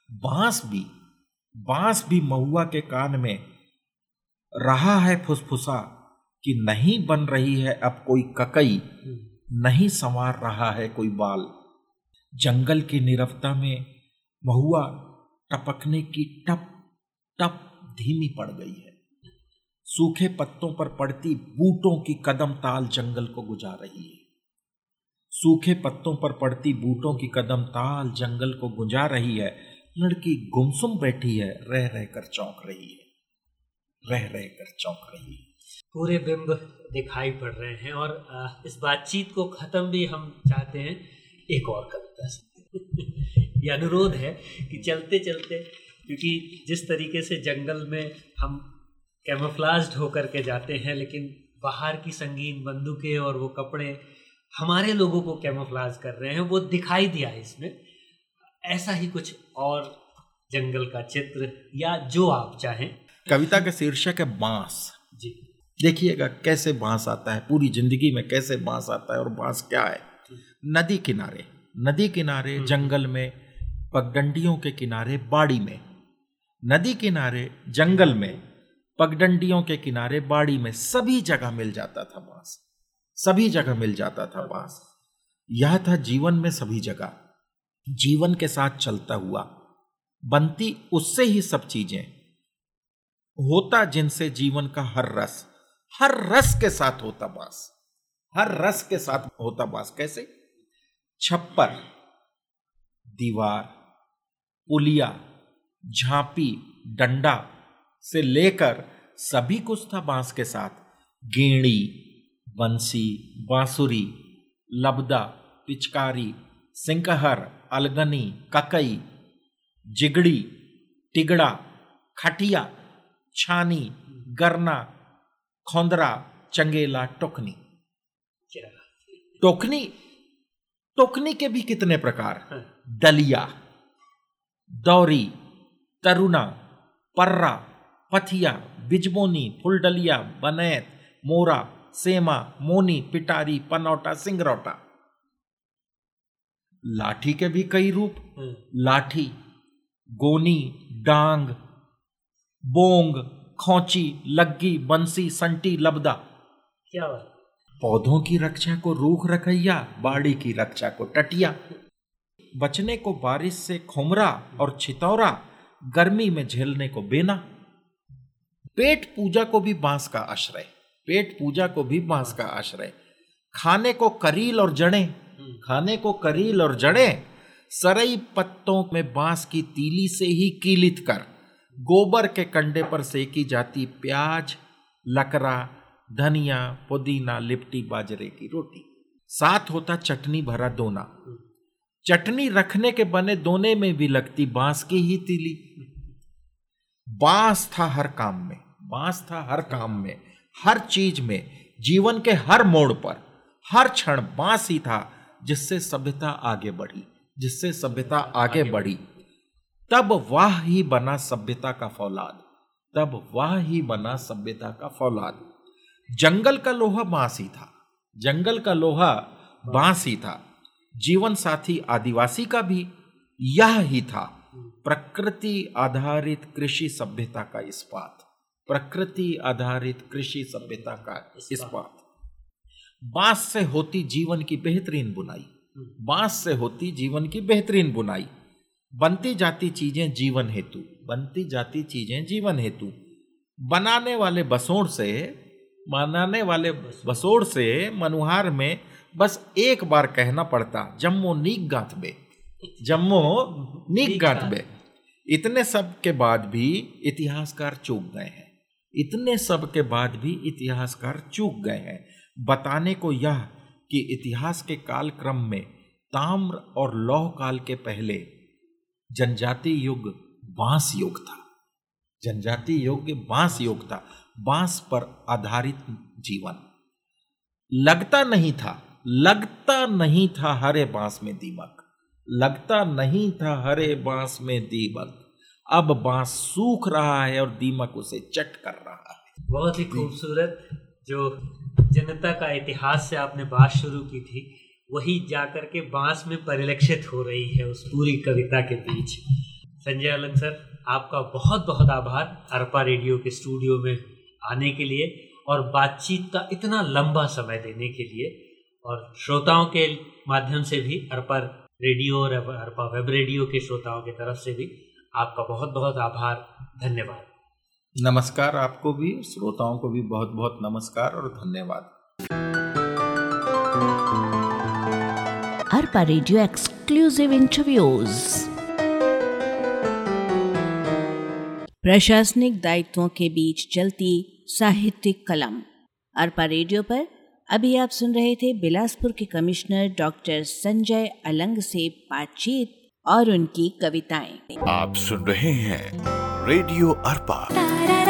बांस भी महुआ के कान में रहा है फुसफुसा कि नहीं बन रही है अब कोई ककई, नहीं संवार रहा है कोई बाल। जंगल की नीरवता में महुआ टपकने की टप टप धीमी पड़ गई है। सूखे पत्तों पर पड़ती बूटों की कदम ताल जंगल को गुजार रही है, सूखे पत्तों पर पड़ती बूटों की कदम ताल जंगल को गुंजा रही है। लड़की गुमसुम बैठी है, रह रह कर चौंक रही है, रह रह कर चौंक रही है। पूरे बिंब दिखाई पड़ रहे हैं और इस बातचीत को खत्म भी हम चाहते हैं एक और कविता से। ये अनुरोध है कि चलते चलते, क्योंकि जिस तरीके से जंगल में हम कैमोफ्लाज्ड होकर के जाते हैं, लेकिन बाहर की संगीन बंदूकें और वो कपड़े हमारे लोगों को कैमोफ्लाज कर रहे हैं, वो दिखाई दिया है इसमें। ऐसा ही कुछ और जंगल का चित्र या जो आप चाहें। कविता का शीर्षक है बांस जी। देखिएगा कैसे बांस आता है, पूरी जिंदगी में कैसे बांस आता है और बांस क्या है। नदी किनारे, नदी किनारे, जंगल में, पगडंडियों के किनारे, बाड़ी में, नदी किनारे, जंगल में, पगडंडियों के किनारे, बाड़ी में, सभी जगह मिल जाता था बांस, सभी जगह मिल जाता था बांस। यह था जीवन में सभी जगह, जीवन के साथ चलता हुआ, बनती उससे ही सब चीजें, होता जिनसे जीवन का हर रस, हर रस के साथ होता बांस, हर रस के साथ होता बांस। कैसे? छप्पर, दीवार, पुलिया, झांपी, डंडा से लेकर सभी कुछ था बांस के साथ। गेड़ी, बंसी, बांसुरी, लबदा, पिचकारी, सिंकहर, अलगनी, ककई, जिगड़ी, टिगड़ा, खटिया, छानी, गरना, खोंदरा, चंगेला, टोकनी। टोकनी, टोकनी के भी कितने प्रकार। दलिया, दौरी, तरुना, पर्रा, पथिया, बिजबोनी, फुलडलिया, बनैत, मोरा, सेमा, मोनी, पिटारी, पनौटा, सिंगरौटा। लाठी के भी कई रूप। लाठी, गोनी, डांग, बोंग, खोंची, लग्गी, बंसी, संटी, लबदा। क्या बात। पौधों की रक्षा को रूख रखैया, बाड़ी की रक्षा को टटिया। बचने को बारिश से खोमरा और छितौरा, गर्मी में झेलने को बेना। पेट पूजा को भी बांस का आश्रय, पेट पूजा को भी बांस का आश्रय। खाने को करील और जड़ें, खाने को करील और जड़ें, सरई पत्तों में बांस की तीली से ही कीलित कर गोबर के कंडे पर सेकी जाती प्याज, लकड़ा, धनिया, पुदीना, लिपटी बाजरे की रोटी। साथ होता चटनी भरा दोना, चटनी रखने के बने दोने में भी लगती बांस की ही तीली। बांस था हर काम में, बांस था हर काम में, हर चीज में, जीवन के हर मोड़ पर, हर क्षण बांस ही था जिससे सभ्यता आगे बढ़ी, जिससे सभ्यता आगे बढ़ी। तब वाह ही बना सभ्यता का फौलाद, तब वाह ही बना सभ्यता का फौलाद। जंगल का लोहा बांस ही था, जंगल का लोहा बांस ही था। जीवन साथी आदिवासी का भी यह ही था, प्रकृति आधारित कृषि सभ्यता का इस्पात, प्रकृति आधारित कृषि सभ्यता का इस्पात। बांस से होती जीवन की बेहतरीन बुनाई, बांस से होती जीवन की बेहतरीन बुनाई। बनती जाती चीजें जीवन हेतु, बनती जाती चीजें जीवन हेतु। बनाने वाले बसोड़ से मनुहार में बस एक बार कहना पड़ता, जम्मो नीक गांठ बे, जम्मो नीक गांठ बे। इतने सब के बाद भी इतिहासकार चूक गए हैं, इतने सब के बाद भी इतिहासकार चूक गए हैं बताने को यह कि इतिहास के काल क्रम में ताम्र और लौह काल के पहले जनजाति युग बांस युग था, जनजाति युग बांस युग था। बांस पर आधारित जीवन। लगता नहीं था हरे बांस में दीमक, लगता नहीं था हरे बांस में दीमक। अब बांस सूख रहा है और दीमक उसे चट कर रहा है। बहुत ही खूबसूरत जो जनता का इतिहास से आपने बात शुरू की थी, वही जाकर के बांस में परिलक्षित हो रही है उस पूरी कविता के बीच। संजय अलंग सर, आपका बहुत बहुत आभार अरपा रेडियो के स्टूडियो में आने के लिए और बातचीत का इतना लंबा समय देने के लिए, और श्रोताओं के माध्यम से भी अरपा रेडियो और अरपा वेब रेडियो के श्रोताओं की तरफ से भी आपका बहुत बहुत आभार, धन्यवाद। नमस्कार, आपको भी, श्रोताओं को भी बहुत बहुत नमस्कार और धन्यवाद। Arpa radio exclusive interviews. प्रशासनिक दायित्वों के बीच चलती साहित्यिक कलम। अरपा रेडियो पर अभी आप सुन रहे थे बिलासपुर के कमिश्नर डॉक्टर संजय अलंग से बातचीत और उनकी कविताएं। आप सुन रहे हैं रेडियो अरपा।